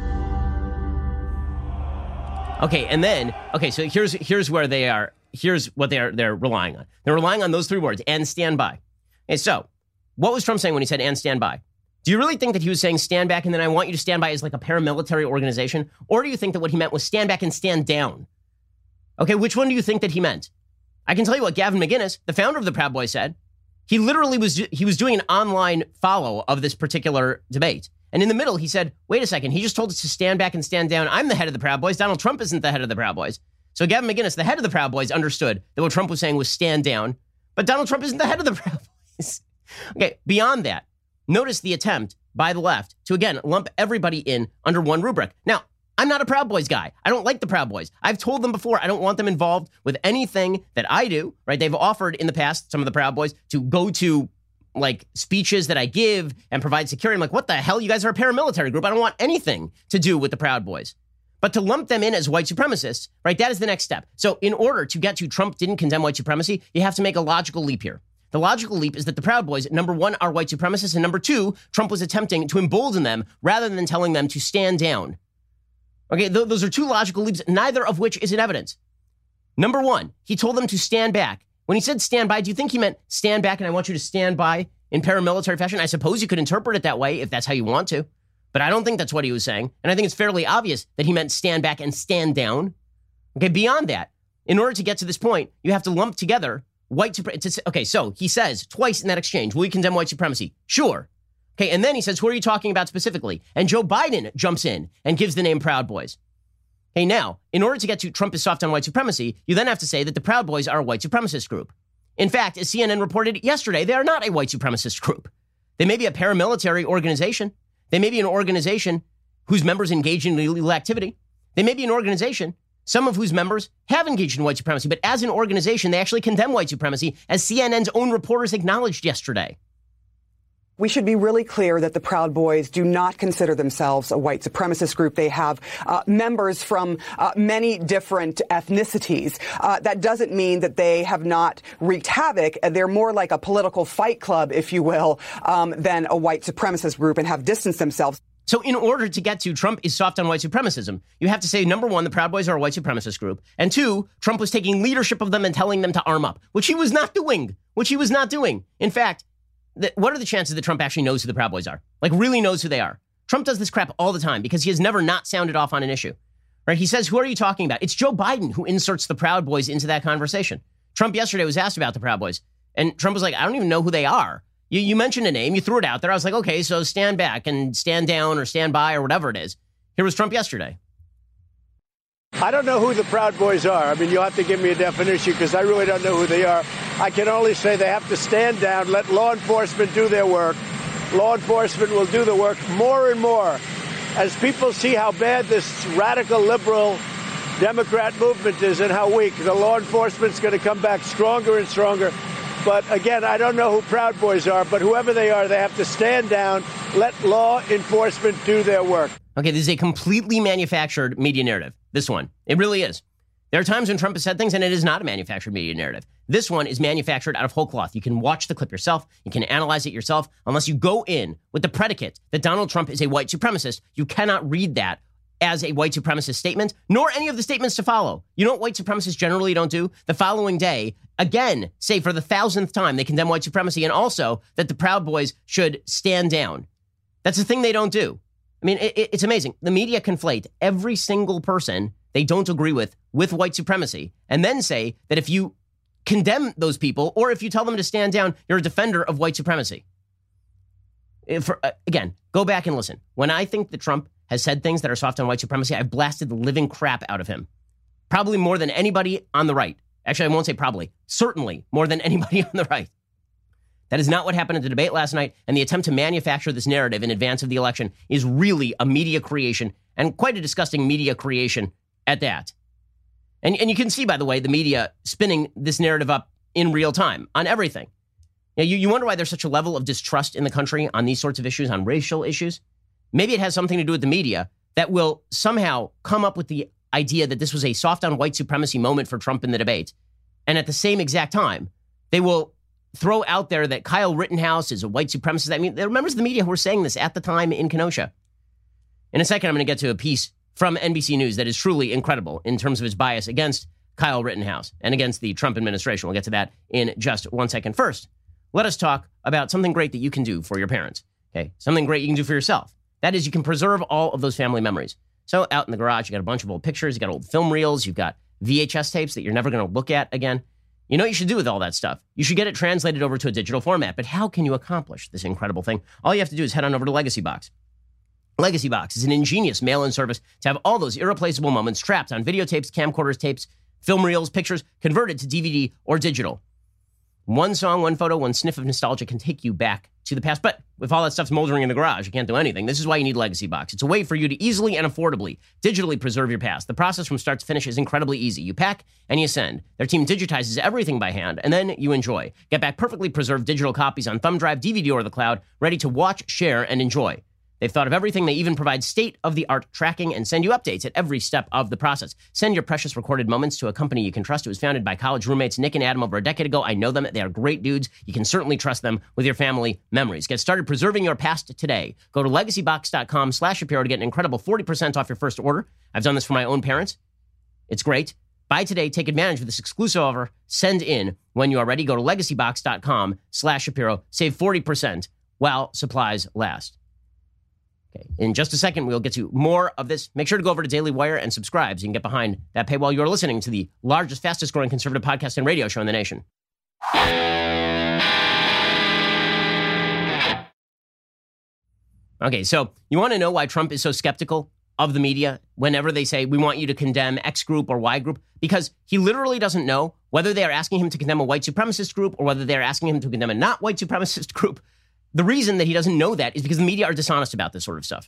Okay, and then, okay, so here's here's where they are, here's what they're they're relying on. They're relying on those three words, and stand by. And so, what was Trump saying when he said, and stand by? Do you really think that he was saying stand back and then I want you to stand by as like a paramilitary organization? Or do you think that what he meant was stand back and stand down? Okay, which one do you think that he meant? I can tell you what Gavin McInnes, the founder of the Proud Boys, said. He literally was, he was doing an online follow of this particular debate. And in the middle, he said, wait a second, he just told us to stand back and stand down. I'm the head of the Proud Boys. Donald Trump isn't the head of the Proud Boys. So Gavin McInnes, the head of the Proud Boys, understood that what Trump was saying was stand down. But Donald Trump isn't the head of the Proud Boys. Okay, beyond that, notice the attempt by the left to, again, lump everybody in under one rubric. Now, I'm not a Proud Boys guy. I don't like the Proud Boys. I've told them before, I don't want them involved with anything that I do, right? They've offered in the past, some of the Proud Boys, to go to like speeches that I give and provide security. I'm like, what the hell? You guys are a paramilitary group. I don't want anything to do with the Proud Boys. But to lump them in as white supremacists, right? That is the next step. So in order to get to Trump didn't condemn white supremacy, you have to make a logical leap here. The logical leap is that the Proud Boys, number one, are white supremacists, and number two, Trump was attempting to embolden them rather than telling them to stand down. Okay, th- those are two logical leaps, neither of which is in evidence. Number one, he told them to stand back. When he said stand by, do you think he meant stand back and I want you to stand by in paramilitary fashion? I suppose you could interpret it that way if that's how you want to, but I don't think that's what he was saying. And I think it's fairly obvious that he meant stand back and stand down. Okay, beyond that, in order to get to this point, you have to lump together white supremacy. Okay, so he says twice in that exchange, will you condemn white supremacy? Sure. Okay, and then he says, who are you talking about specifically? And Joe Biden jumps in and gives the name Proud Boys. Okay, now, in order to get to Trump is soft on white supremacy, you then have to say that the Proud Boys are a white supremacist group. In fact, as C N N reported yesterday, they are not a white supremacist group. They may be a paramilitary organization. They may be an organization whose members engage in illegal activity. They may be an organization, some of whose members have engaged in white supremacy, but as an organization, they actually condemn white supremacy, as C N N's own reporters acknowledged yesterday. We should be really clear that the Proud Boys do not consider themselves a white supremacist group. They have uh, members from uh, many different ethnicities. Uh, that doesn't mean that they have not wreaked havoc. They're more like a political fight club, if you will, um, than a white supremacist group, and have distanced themselves. So in order to get to Trump is soft on white supremacism, you have to say, number one, the Proud Boys are a white supremacist group. And two, Trump was taking leadership of them and telling them to arm up, which he was not doing, which he was not doing. In fact, the, what are the chances that Trump actually knows who the Proud Boys are? Like, really knows who they are? Trump does this crap all the time because he has never not sounded off on an issue, right? He says, who are you talking about? It's Joe Biden who inserts the Proud Boys into that conversation. Trump yesterday was asked about the Proud Boys, and Trump was like, I don't even know who they are. You, you mentioned a name, you threw it out there. I was like, okay, so stand back and stand down or stand by or whatever it is. Here was Trump yesterday. I don't know who the Proud Boys are. I mean, you'll have to give me a definition because I really don't know who they are. I can only say they have to stand down, let law enforcement do their work. Law enforcement will do the work more and more. As people see how bad this radical liberal Democrat movement is and how weak, the law enforcement's going to come back stronger and stronger. But again, I don't know who Proud Boys are, but whoever they are, they have to stand down, let law enforcement do their work. Okay, this is a completely manufactured media narrative. This one. It really is. There are times when Trump has said things and it is not a manufactured media narrative. This one is manufactured out of whole cloth. You can watch the clip yourself. You can analyze it yourself. Unless you go in with the predicate that Donald Trump is a white supremacist, you cannot read that as a white supremacist statement, nor any of the statements to follow. You know what white supremacists generally don't do? The following day, again, say for the thousandth time, they condemn white supremacy and also that the Proud Boys should stand down. That's the thing they don't do. I mean, it, it's amazing. The media conflate every single person they don't agree with with white supremacy and then say that if you condemn those people or if you tell them to stand down, you're a defender of white supremacy. If, uh, again, go back and listen. When I think that Trump has said things that are soft on white supremacy, I've blasted the living crap out of him. Probably more than anybody on the right. Actually, I won't say probably. Certainly more than anybody on the right. That is not what happened at the debate last night, and the attempt to manufacture this narrative in advance of the election is really a media creation, and quite a disgusting media creation at that. And, and you can see, by the way, the media spinning this narrative up in real time on everything. You, know, you, you wonder why there's such a level of distrust in the country on these sorts of issues, on racial issues. Maybe it has something to do with the media that will somehow come up with the idea that this was a soft on white supremacy moment for Trump in the debate. And at the same exact time, they will throw out there that Kyle Rittenhouse is a white supremacist. I mean, there are members of the media who were saying this at the time in Kenosha. In a second, I'm going to get to a piece from N B C News that is truly incredible in terms of its bias against Kyle Rittenhouse and against the Trump administration. We'll get to that in just one second. First, let us talk about something great that you can do for your parents. Okay, something great you can do for yourself. That is, you can preserve all of those family memories. So out in the garage, you got a bunch of old pictures, you got old film reels, you've got V H S tapes that you're never going to look at again. You know what you should do with all that stuff? You should get it translated over to a digital format. But how can you accomplish this incredible thing? All you have to do is head on over to Legacy Box. Legacy Box is an ingenious mail-in service to have all those irreplaceable moments trapped on videotapes, camcorders, tapes, film reels, pictures, converted to D V D or digital. One song, one photo, one sniff of nostalgia can take you back to the past. But if all that stuff's moldering in the garage, you can't do anything. This is why you need Legacy Box. It's a way for you to easily and affordably digitally preserve your past. The process from start to finish is incredibly easy. You pack and you send. Their team digitizes everything by hand, and then you enjoy. Get back perfectly preserved digital copies on thumb drive, D V D, or the cloud, ready to watch, share, and enjoy. They've thought of everything. They even provide state-of-the-art tracking and send you updates at every step of the process. Send your precious recorded moments to a company you can trust. It was founded by college roommates Nick and Adam over a decade ago. I know them. They are great dudes. You can certainly trust them with your family memories. Get started preserving your past today. Go to legacybox.com slash Shapiro to get an incredible forty percent off your first order. I've done this for my own parents. It's great. Buy today. Take advantage of this exclusive offer. Send in when you are ready. Go to legacybox.com slash Shapiro. Save forty percent while supplies last. Okay. In just a second, we'll get to more of this. Make sure to go over to Daily Wire and subscribe so you can get behind that paywall. You are listening to the largest, fastest growing conservative podcast and radio show in the nation. Okay, so you want to know why Trump is so skeptical of the media whenever they say, we want you to condemn X group or Y group? Because he literally doesn't know whether they are asking him to condemn a white supremacist group or whether they are asking him to condemn a not white supremacist group. The reason that he doesn't know that is because the media are dishonest about this sort of stuff.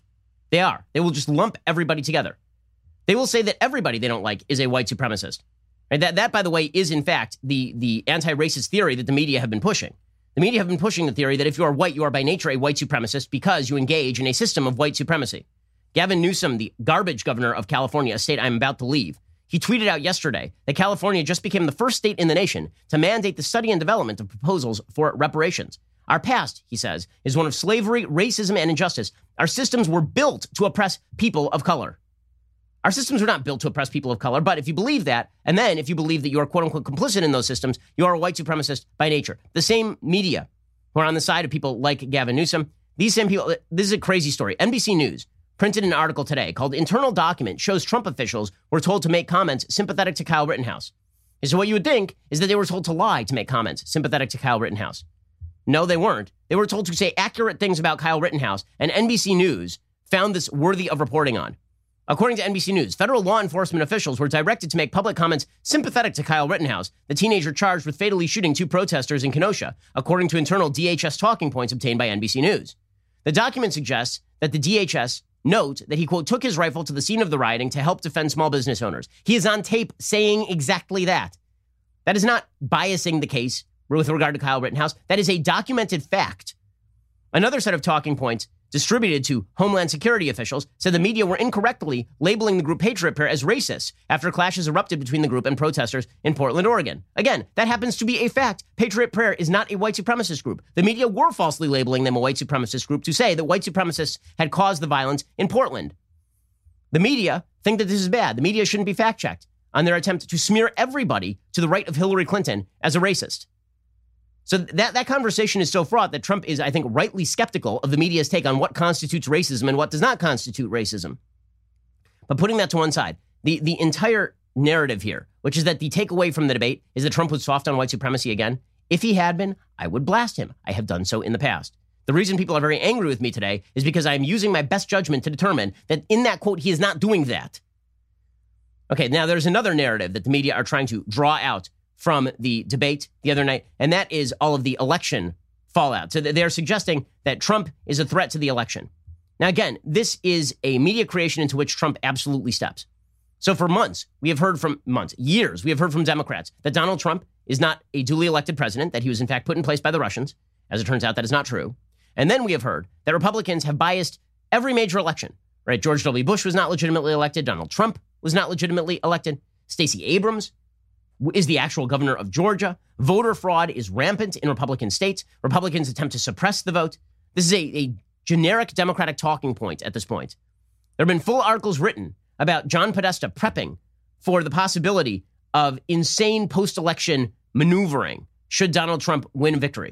They are. They will just lump everybody together. They will say that everybody they don't like is a white supremacist. Right? That, that, by the way, is in fact the, the anti-racist theory that the media have been pushing. The media have been pushing the theory that if you are white, you are by nature a white supremacist because you engage in a system of white supremacy. Gavin Newsom, the garbage governor of California, a state I'm about to leave, he tweeted out yesterday that California just became the first state in the nation to mandate the study and development of proposals for reparations. Our past, he says, is one of slavery, racism, and injustice. Our systems were built to oppress people of color. Our systems were not built to oppress people of color, but if you believe that, and then if you believe that you are quote-unquote complicit in those systems, you are a white supremacist by nature. The same media who are on the side of people like Gavin Newsom, these same people, this is a crazy story. N B C News printed an article today called Internal Document Shows Trump Officials Were Told to Make Comments Sympathetic to Kyle Rittenhouse. And so what you would think is that they were told to lie to make comments sympathetic to Kyle Rittenhouse. No, they weren't. They were told to say accurate things about Kyle Rittenhouse, and N B C News found this worthy of reporting on. According to N B C News, federal law enforcement officials were directed to make public comments sympathetic to Kyle Rittenhouse, the teenager charged with fatally shooting two protesters in Kenosha, according to internal D H S talking points obtained by N B C News. The document suggests that the D H S note that he, quote, took his rifle to the scene of the rioting to help defend small business owners. He is on tape saying exactly that. That is not biasing the case with regard to Kyle Rittenhouse. That is a documented fact. Another set of talking points distributed to Homeland Security officials said the media were incorrectly labeling the group Patriot Prayer as racist after clashes erupted between the group and protesters in Portland, Oregon. Again, that happens to be a fact. Patriot Prayer is not a white supremacist group. The media were falsely labeling them a white supremacist group to say that white supremacists had caused the violence in Portland. The media think that this is bad. The media shouldn't be fact-checked on their attempt to smear everybody to the right of Hillary Clinton as a racist. So that, that conversation is so fraught that Trump is, I think, rightly skeptical of the media's take on what constitutes racism and what does not constitute racism. But putting that to one side, the, the entire narrative here, which is that the takeaway from the debate is that Trump was soft on white supremacy again. If he had been, I would blast him. I have done so in the past. The reason people are very angry with me today is because I am using my best judgment to determine that in that quote, he is not doing that. Okay, now there's another narrative that the media are trying to draw out from the debate the other night, and that is all of the election fallout. So they're suggesting that Trump is a threat to the election. Now, again, this is a media creation into which Trump absolutely steps. So for months, we have heard from months, years, we have heard from Democrats that Donald Trump is not a duly elected president, that he was in fact put in place by the Russians. As it turns out, that is not true. And then we have heard that Republicans have biased every major election, right? George W. Bush was not legitimately elected. Donald Trump was not legitimately elected. Stacey Abrams is the actual governor of Georgia. Voter fraud is rampant in Republican states. Republicans attempt to suppress the vote. This is a, a generic Democratic talking point at this point. There have been full articles written about John Podesta prepping for the possibility of insane post-election maneuvering should Donald Trump win victory.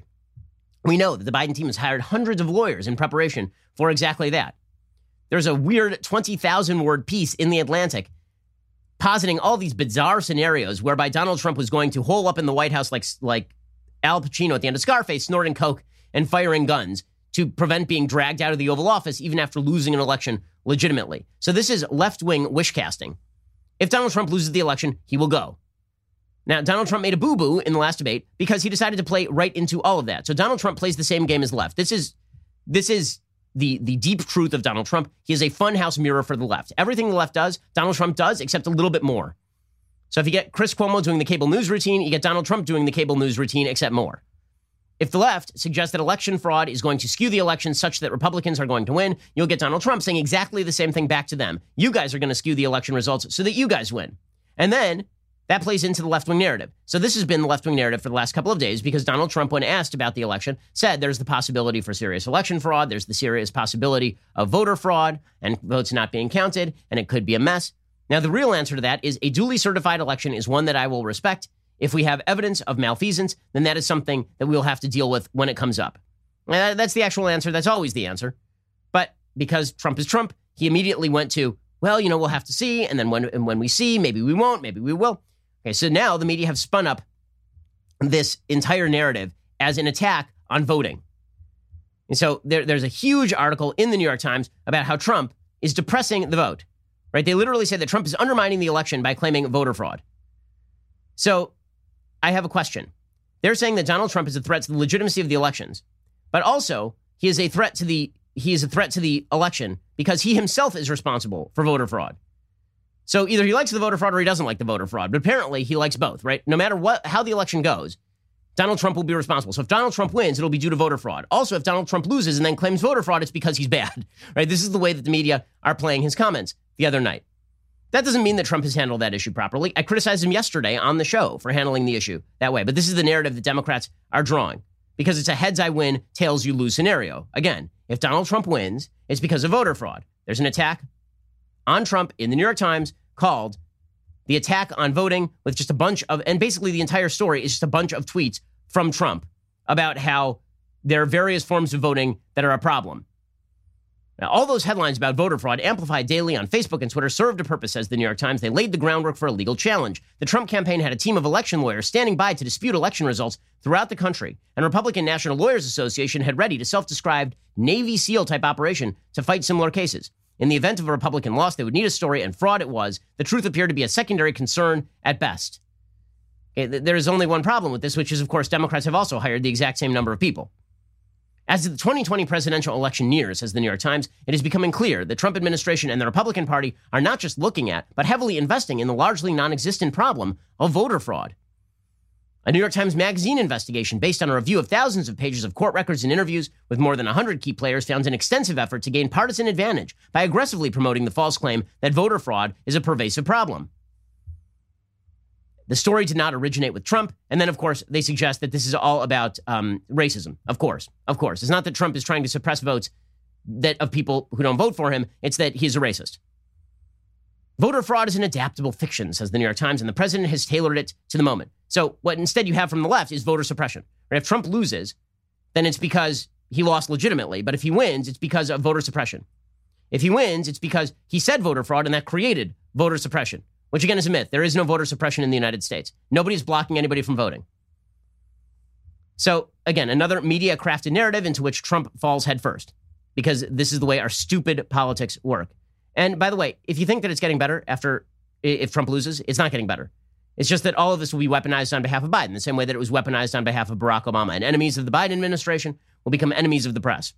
We know that the Biden team has hired hundreds of lawyers in preparation for exactly that. There's a weird twenty thousand word piece in The Atlantic positing all these bizarre scenarios whereby Donald Trump was going to hole up in the White House like, like Al Pacino at the end of Scarface, snorting coke and firing guns to prevent being dragged out of the Oval Office even after losing an election legitimately. So this is left-wing wish casting. If Donald Trump loses the election, he will go. Now, Donald Trump made a boo-boo in the last debate because he decided to play right into all of that. So Donald Trump plays the same game as the left. This is, this is the, the deep truth of Donald Trump. He is a funhouse mirror for the left. Everything the left does, Donald Trump does, except a little bit more. So if you get Chris Cuomo doing the cable news routine, you get Donald Trump doing the cable news routine, except more. If the left suggests that election fraud is going to skew the election such that Republicans are going to win, you'll get Donald Trump saying exactly the same thing back to them. You guys are going to skew the election results so that you guys win. And then that plays into the left-wing narrative. So this has been the left-wing narrative for the last couple of days because Donald Trump, when asked about the election, said there's the possibility for serious election fraud, there's the serious possibility of voter fraud and votes not being counted, and it could be a mess. Now, the real answer to that is a duly certified election is one that I will respect. If we have evidence of malfeasance, then that is something that we'll have to deal with when it comes up. Uh, that's the actual answer. That's always the answer. But because Trump is Trump, he immediately went to, well, you know, we'll have to see. And then when, and when we see, maybe we won't, maybe we will. Okay, so now the media have spun up this entire narrative as an attack on voting. And so there, there's a huge article in the New York Times about how Trump is depressing the vote, right? They literally say that Trump is undermining the election by claiming voter fraud. So I have a question. They're saying that Donald Trump is a threat to the legitimacy of the elections, but also he is a threat to the he is a threat to the election because he himself is responsible for voter fraud. So either he likes the voter fraud or he doesn't like the voter fraud. But apparently he likes both, right? No matter what, how the election goes, Donald Trump will be responsible. So if Donald Trump wins, it'll be due to voter fraud. Also, if Donald Trump loses and then claims voter fraud, it's because he's bad, right? This is the way that the media are playing his comments the other night. That doesn't mean that Trump has handled that issue properly. I criticized him yesterday on the show for handling the issue that way. But this is the narrative that Democrats are drawing because it's a heads I win, tails you lose scenario. Again, if Donald Trump wins, it's because of voter fraud. There's an attack on Trump in the New York Times called The Attack on Voting, with just a bunch of, and basically the entire story is just a bunch of tweets from Trump about how there are various forms of voting that are a problem. Now, all those headlines about voter fraud amplified daily on Facebook and Twitter served a purpose, says the New York Times. They laid the groundwork for a legal challenge. The Trump campaign had a team of election lawyers standing by to dispute election results throughout the country, and Republican National Lawyers Association had readied a self-described Navy SEAL-type operation to fight similar cases. In the event of a Republican loss, they would need a story, and fraud it was. The truth appeared to be a secondary concern at best. Okay, there is only one problem with this, which is, of course, Democrats have also hired the exact same number of people. As the twenty twenty presidential election nears, says the New York Times, it is becoming clear the Trump administration and the Republican Party are not just looking at, but heavily investing in the largely non-existent problem of voter fraud. A New York Times Magazine investigation based on a review of thousands of pages of court records and interviews with more than one hundred key players found an extensive effort to gain partisan advantage by aggressively promoting the false claim that voter fraud is a pervasive problem. The story did not originate with Trump. And then, of course, they suggest that this is all about um, racism. Of course, of course. It's not that Trump is trying to suppress votes that of people who don't vote for him. It's that he's a racist. Voter fraud is an adaptable fiction, says the New York Times, and the president has tailored it to the moment. So what instead you have from the left is voter suppression. Right? If Trump loses, then it's because he lost legitimately. But if he wins, it's because of voter suppression. If he wins, it's because he said voter fraud and that created voter suppression, which again is a myth. There is no voter suppression in the United States. Nobody's blocking anybody from voting. So again, another media-crafted narrative into which Trump falls headfirst, because this is the way our stupid politics work. And by the way, if you think that it's getting better after, if Trump loses, it's not getting better. It's just that all of this will be weaponized on behalf of Biden, the same way that it was weaponized on behalf of Barack Obama. And enemies of the Biden administration will become enemies of the press.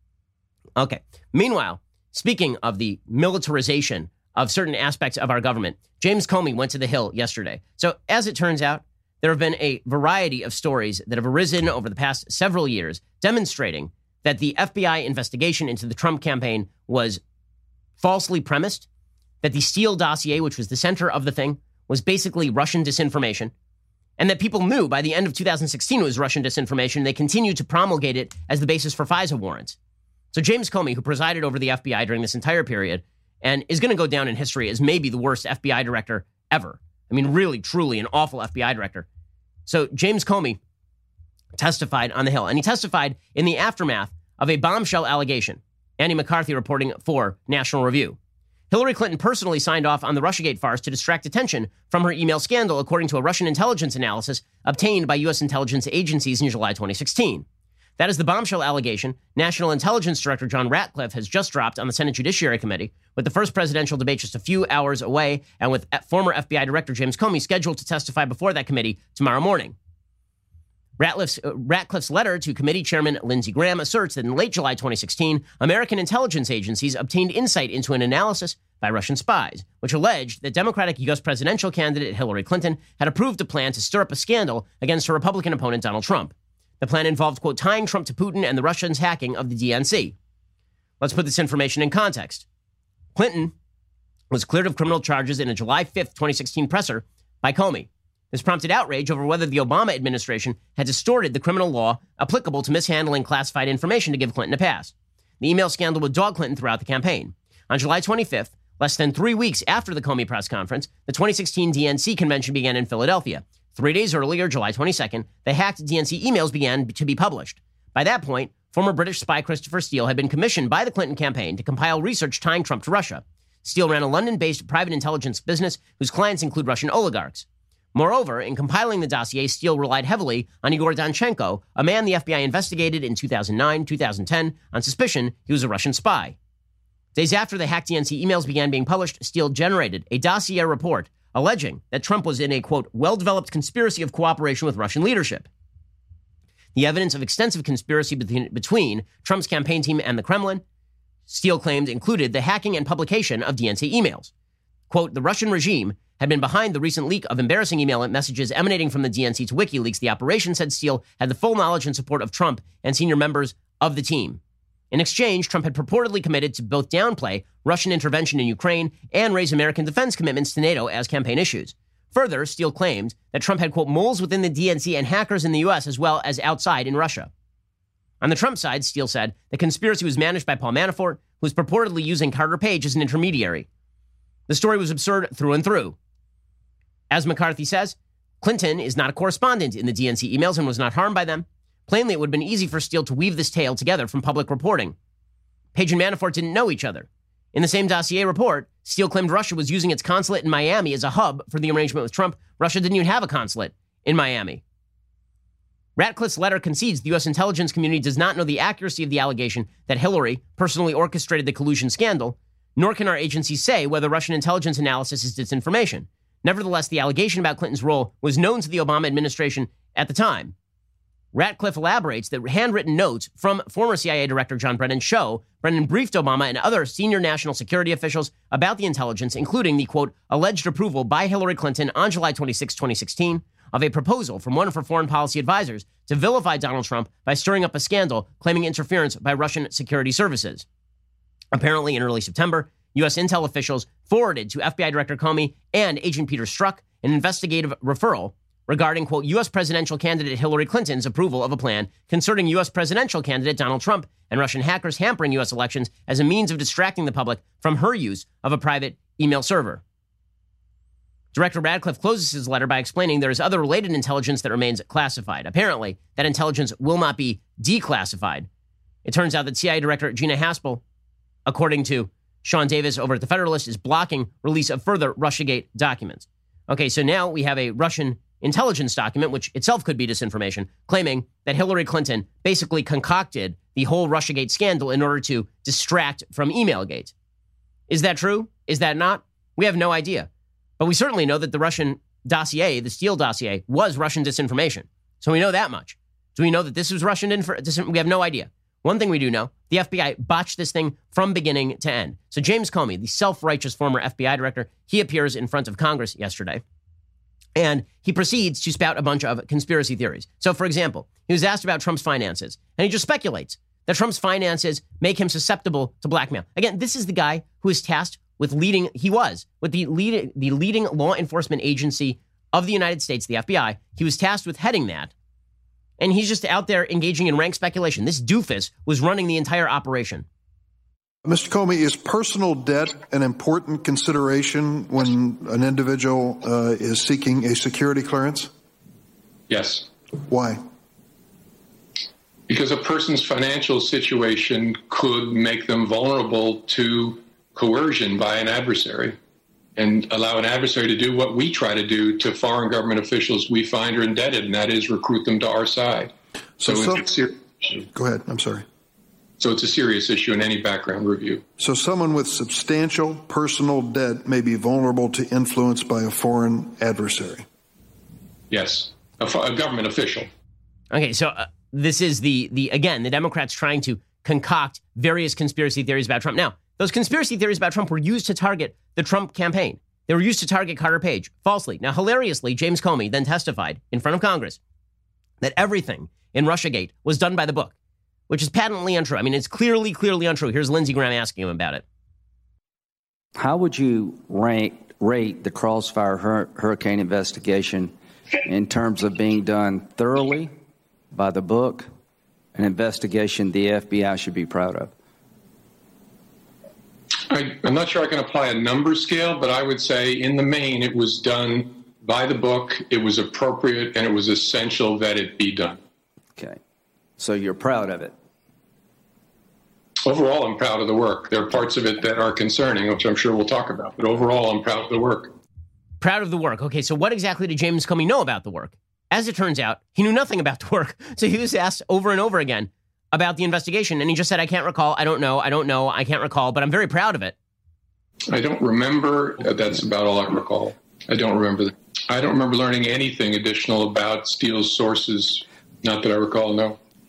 Okay. Meanwhile, speaking of the militarization of certain aspects of our government, James Comey went to the Hill yesterday. So as it turns out, there have been a variety of stories that have arisen over the past several years demonstrating that the F B I investigation into the Trump campaign was falsely premised, that the Steele dossier, which was the center of the thing, was basically Russian disinformation, and that people knew by the end of two thousand sixteen it was Russian disinformation. They continued to promulgate it as the basis for FISA warrants. So James Comey, who presided over the F B I during this entire period and is going to go down in history as maybe the worst F B I director ever. I mean, really, truly an awful F B I director. So James Comey testified on the Hill, and he testified in the aftermath of a bombshell allegation. Andy McCarthy reporting for National Review. Hillary Clinton personally signed off on the Russiagate farce to distract attention from her email scandal, according to a Russian intelligence analysis obtained by U S intelligence agencies in July twenty sixteen. That is the bombshell allegation National Intelligence Director John Ratcliffe has just dropped on the Senate Judiciary Committee, with the first presidential debate just a few hours away, and with former F B I Director James Comey scheduled to testify before that committee tomorrow morning. Ratcliffe's, uh, Ratcliffe's letter to committee chairman Lindsey Graham asserts that in late July twenty sixteen, American intelligence agencies obtained insight into an analysis by Russian spies, which alleged that Democratic U S presidential candidate Hillary Clinton had approved a plan to stir up a scandal against her Republican opponent Donald Trump. The plan involved, quote, tying Trump to Putin and the Russians' hacking of the D N C. Let's put this information in context. Clinton was cleared of criminal charges in a July fifth, twenty sixteen presser by Comey. This prompted outrage over whether the Obama administration had distorted the criminal law applicable to mishandling classified information to give Clinton a pass. The email scandal would dog Clinton throughout the campaign. On July twenty-fifth, less than three weeks after the Comey press conference, the twenty sixteen D N C convention began in Philadelphia. Three days earlier, July twenty-second, the hacked D N C emails began to be published. By that point, former British spy Christopher Steele had been commissioned by the Clinton campaign to compile research tying Trump to Russia. Steele ran a London-based private intelligence business whose clients include Russian oligarchs. Moreover, in compiling the dossier, Steele relied heavily on Igor Danchenko, a man the F B I investigated in two thousand nine, two thousand ten on suspicion he was a Russian spy. Days after the hacked D N C emails began being published, Steele generated a dossier report alleging that Trump was in a, quote, well-developed conspiracy of cooperation with Russian leadership. The evidence of extensive conspiracy between, between Trump's campaign team and the Kremlin Steele claimed included the hacking and publication of D N C emails. Quote, the Russian regime had been behind the recent leak of embarrassing email messages emanating from the D N C to WikiLeaks. The operation, said Steele, had the full knowledge and support of Trump and senior members of the team. In exchange, Trump had purportedly committed to both downplay Russian intervention in Ukraine and raise American defense commitments to NATO as campaign issues. Further, Steele claimed that Trump had, quote, moles within the D N C and hackers in the U S as well as outside in Russia. On the Trump side, Steele said the conspiracy was managed by Paul Manafort, who was purportedly using Carter Page as an intermediary. The story was absurd through and through. As McCarthy says, Clinton is not a correspondent in the D N C emails and was not harmed by them. Plainly, it would have been easy for Steele to weave this tale together from public reporting. Page and Manafort didn't know each other. In the same dossier report, Steele claimed Russia was using its consulate in Miami as a hub for the arrangement with Trump. Russia didn't even have a consulate in Miami. Ratcliffe's letter concedes the U S intelligence community does not know the accuracy of the allegation that Hillary personally orchestrated the collusion scandal, nor can our agencies say whether Russian intelligence analysis is disinformation. Nevertheless, the allegation about Clinton's role was known to the Obama administration at the time. Ratcliffe elaborates that handwritten notes from former C I A Director John Brennan show Brennan briefed Obama and other senior national security officials about the intelligence, including the, quote, alleged approval by Hillary Clinton on July twenty-sixth, twenty sixteen, of a proposal from one of her foreign policy advisors to vilify Donald Trump by stirring up a scandal claiming interference by Russian security services. Apparently, in early September, U S intel officials forwarded to F B I Director Comey and Agent Peter Strzok an investigative referral regarding, quote, U S presidential candidate Hillary Clinton's approval of a plan concerning U S presidential candidate Donald Trump and Russian hackers hampering U S elections as a means of distracting the public from her use of a private email server. Director Ratcliffe closes his letter by explaining there is other related intelligence that remains classified. Apparently, that intelligence will not be declassified. It turns out that C I A Director Gina Haspel, according to Sean Davis over at The Federalist, is blocking release of further Russiagate documents. Okay, so now we have a Russian intelligence document, which itself could be disinformation, claiming that Hillary Clinton basically concocted the whole Russiagate scandal in order to distract from Emailgate. Is that true? Is that not? We have no idea. But we certainly know that the Russian dossier, the Steele dossier, was Russian disinformation. So we know that much. Do we know that this was Russian disinformation? We have no idea. One thing we do know, the F B I botched this thing from beginning to end. So James Comey, the self-righteous former F B I director, he appears in front of Congress yesterday. And he proceeds to spout a bunch of conspiracy theories. So, for example, he was asked about Trump's finances, and he just speculates that Trump's finances make him susceptible to blackmail. Again, this is the guy who is tasked with leading, he was, with the, lead, the leading law enforcement agency of the United States, the F B I. He was tasked with heading that. And he's just out there engaging in rank speculation. This doofus was running the entire operation. Mister Comey, is personal debt an important consideration when an individual uh, is seeking a security clearance? Yes. Why? Because a person's financial situation could make them vulnerable to coercion by an adversary and allow an adversary to do what we try to do to foreign government officials we find are indebted, and that is recruit them to our side. So, so it's a serious issue. Go ahead. I'm sorry. So it's a serious issue in any background review. So someone with substantial personal debt may be vulnerable to influence by a foreign adversary? Yes, a, a government official. Okay, so uh, this is the, the, again, the Democrats trying to concoct various conspiracy theories about Trump. Now, those conspiracy theories about Trump were used to target the Trump campaign. They were used to target Carter Page, falsely. Now, hilariously, James Comey then testified in front of Congress that everything in Russiagate was done by the book, which is patently untrue. I mean, it's clearly, clearly untrue. Here's Lindsey Graham asking him about it. How would you rank, rate the Crossfire hur- Hurricane investigation in terms of being done thoroughly by the book, an investigation the F B I should be proud of? I, I'm not sure I can apply a number scale, but I would say in the main it was done by the book, it was appropriate, and it was essential that it be done. Okay. So you're proud of it? Overall, I'm proud of the work. There are parts of it that are concerning, which I'm sure we'll talk about. But overall, I'm proud of the work. Proud of the work. Okay, so what exactly did James Comey know about the work? As it turns out, he knew nothing about the work. So he was asked over and over again about the investigation, and he just said, I can't recall, I don't know, I don't know, I can't recall, but I'm very proud of it. I don't remember. That's about all I recall. I don't remember. I don't remember learning anything additional about Steele's sources. Not that I recall, no.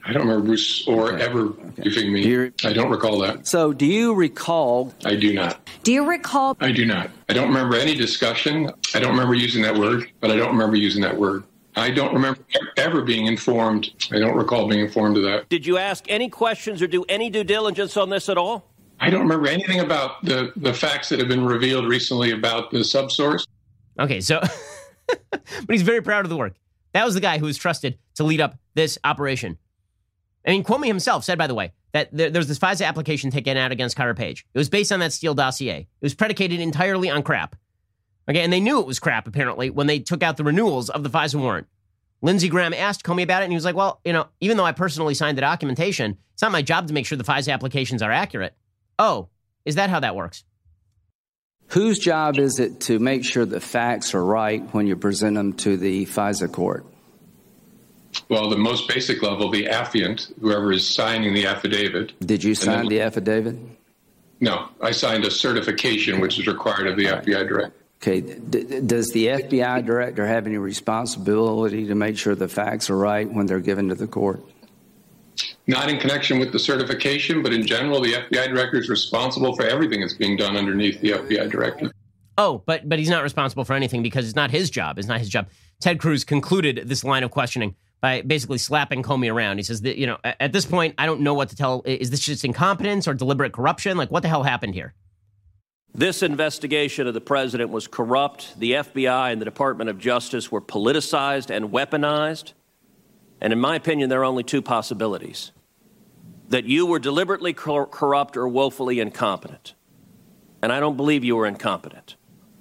I don't remember Bruce Orr okay. ever okay. briefing me. You're, I don't recall that. So do you recall? I do not. Do you recall? I do not. I don't remember any discussion. I don't remember using that word, but I don't remember using that word. I don't remember ever being informed. I don't recall being informed of that. Did you ask any questions or do any due diligence on this at all? I don't remember anything about the, the facts that have been revealed recently about the subsource. Okay, so, but he's very proud of the work. That was the guy who was trusted to lead up this operation. I mean, Comey himself said, by the way, that there, there was this FISA application taken out against Carter Page. It was based on that Steele dossier. It was predicated entirely on crap. Okay, and they knew it was crap, apparently, when they took out the renewals of the FISA warrant. Lindsey Graham asked Comey about it, and he was like, well, you know, even though I personally signed the documentation, it's not my job to make sure the FISA applications are accurate. Oh, is that how that works? Whose job is it to make sure the facts are right when you present them to the FISA court? Well, the most basic level, the affiant, whoever is signing the affidavit. Did you sign then, the affidavit? No, I signed a certification, which is required of the All F B I right. director. Okay. D- does the F B I director have any responsibility to make sure the facts are right when they're given to the court? Not in connection with the certification, but in general, the F B I director is responsible for everything that's being done underneath the F B I director. Oh, but but he's not responsible for anything because it's not his job. It's not his job. Ted Cruz concluded this line of questioning by basically slapping Comey around. He says that, you know, at this point, I don't know what to tell. Is this just incompetence or deliberate corruption? Like, what the hell happened here? This investigation of the president was corrupt. The F B I and the Department of Justice were politicized and weaponized. And in my opinion, there are only two possibilities. That you were deliberately cor- corrupt or woefully incompetent. And I don't believe you were incompetent.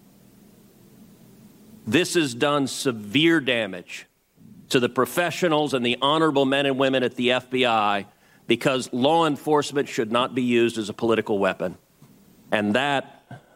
This has done severe damage to the professionals and the honorable men and women at the F B I because law enforcement should not be used as a political weapon. And that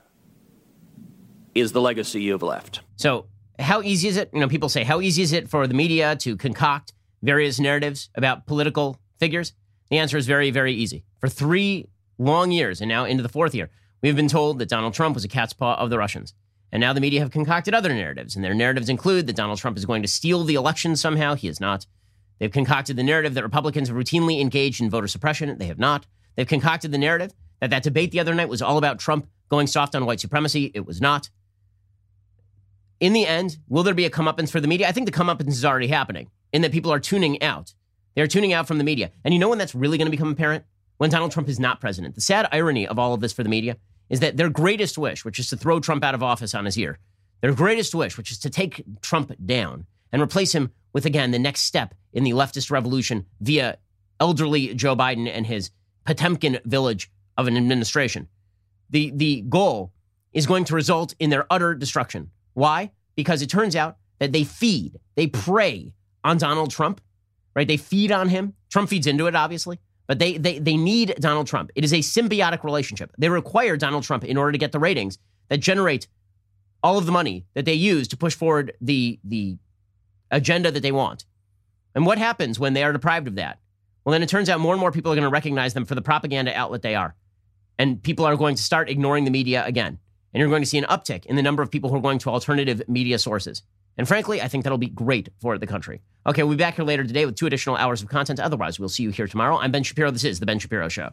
is the legacy you've left. So how easy is it? You know, people say, how easy is it for the media to concoct various narratives about political figures? The answer is very, very easy. For three long years, and now into the fourth year, we've been told that Donald Trump was a cat's paw of the Russians. And now the media have concocted other narratives, and their narratives include that Donald Trump is going to steal the election somehow. He is not. They've concocted the narrative that Republicans have routinely engaged in voter suppression. They have not. They've concocted the narrative that that debate the other night was all about Trump going soft on white supremacy. It was not. In the end, will there be a comeuppance for the media? I think the comeuppance is already happening in that people are tuning out. They're tuning out from the media. And you know when that's really going to become apparent? When Donald Trump is not president. The sad irony of all of this for the media is that their greatest wish, which is to throw Trump out of office on his ear, their greatest wish, which is to take Trump down and replace him with, again, the next step in the leftist revolution via elderly Joe Biden and his Potemkin village of an administration. The, the goal is going to result in their utter destruction. Why? Because it turns out that they feed, they prey on Donald Trump, right? They feed on him. Trump feeds into it, obviously. But they, they they need Donald Trump. It is a symbiotic relationship. They require Donald Trump in order to get the ratings that generate all of the money that they use to push forward the, the agenda that they want. And what happens when they are deprived of that? Well, then it turns out more and more people are going to recognize them for the propaganda outlet they are. And people are going to start ignoring the media again. And you're going to see an uptick in the number of people who are going to alternative media sources. And frankly, I think that'll be great for the country. Okay, we'll be back here later today with two additional hours of content. Otherwise, we'll see you here tomorrow. I'm Ben Shapiro. This is The Ben Shapiro Show.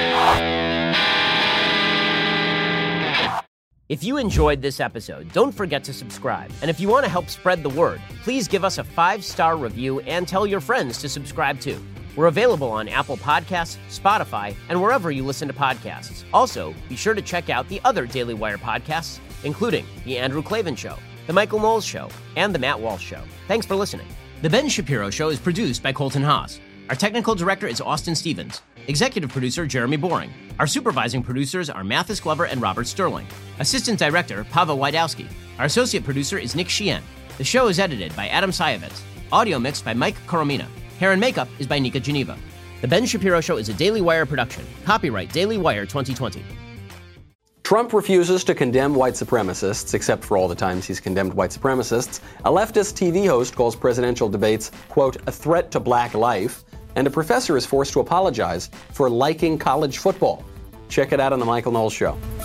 If you enjoyed this episode, don't forget to subscribe. And if you want to help spread the word, please give us a five-star review and tell your friends to subscribe too. We're available on Apple Podcasts, Spotify, and wherever you listen to podcasts. Also, be sure to check out the other Daily Wire podcasts, including The Andrew Klavan Show, The Michael Knowles Show, and The Matt Walsh Show. Thanks for listening. The Ben Shapiro Show is produced by Colton Haas. Our technical director is Austin Stevens. Executive producer, Jeremy Boring. Our supervising producers are Mathis Glover and Robert Sterling. Assistant director, Pavel Wydowski. Our associate producer is Nick Sheehan. The show is edited by Adam Sayevitz. Audio mixed by Mike Coromina. Hair and makeup is by Nika Geneva. The Ben Shapiro Show is a Daily Wire production. Copyright Daily Wire twenty twenty. Trump refuses to condemn white supremacists, except for all the times he's condemned white supremacists. A leftist T V host calls presidential debates, quote, a threat to black life. And a professor is forced to apologize for liking college football. Check it out on The Michael Knowles Show.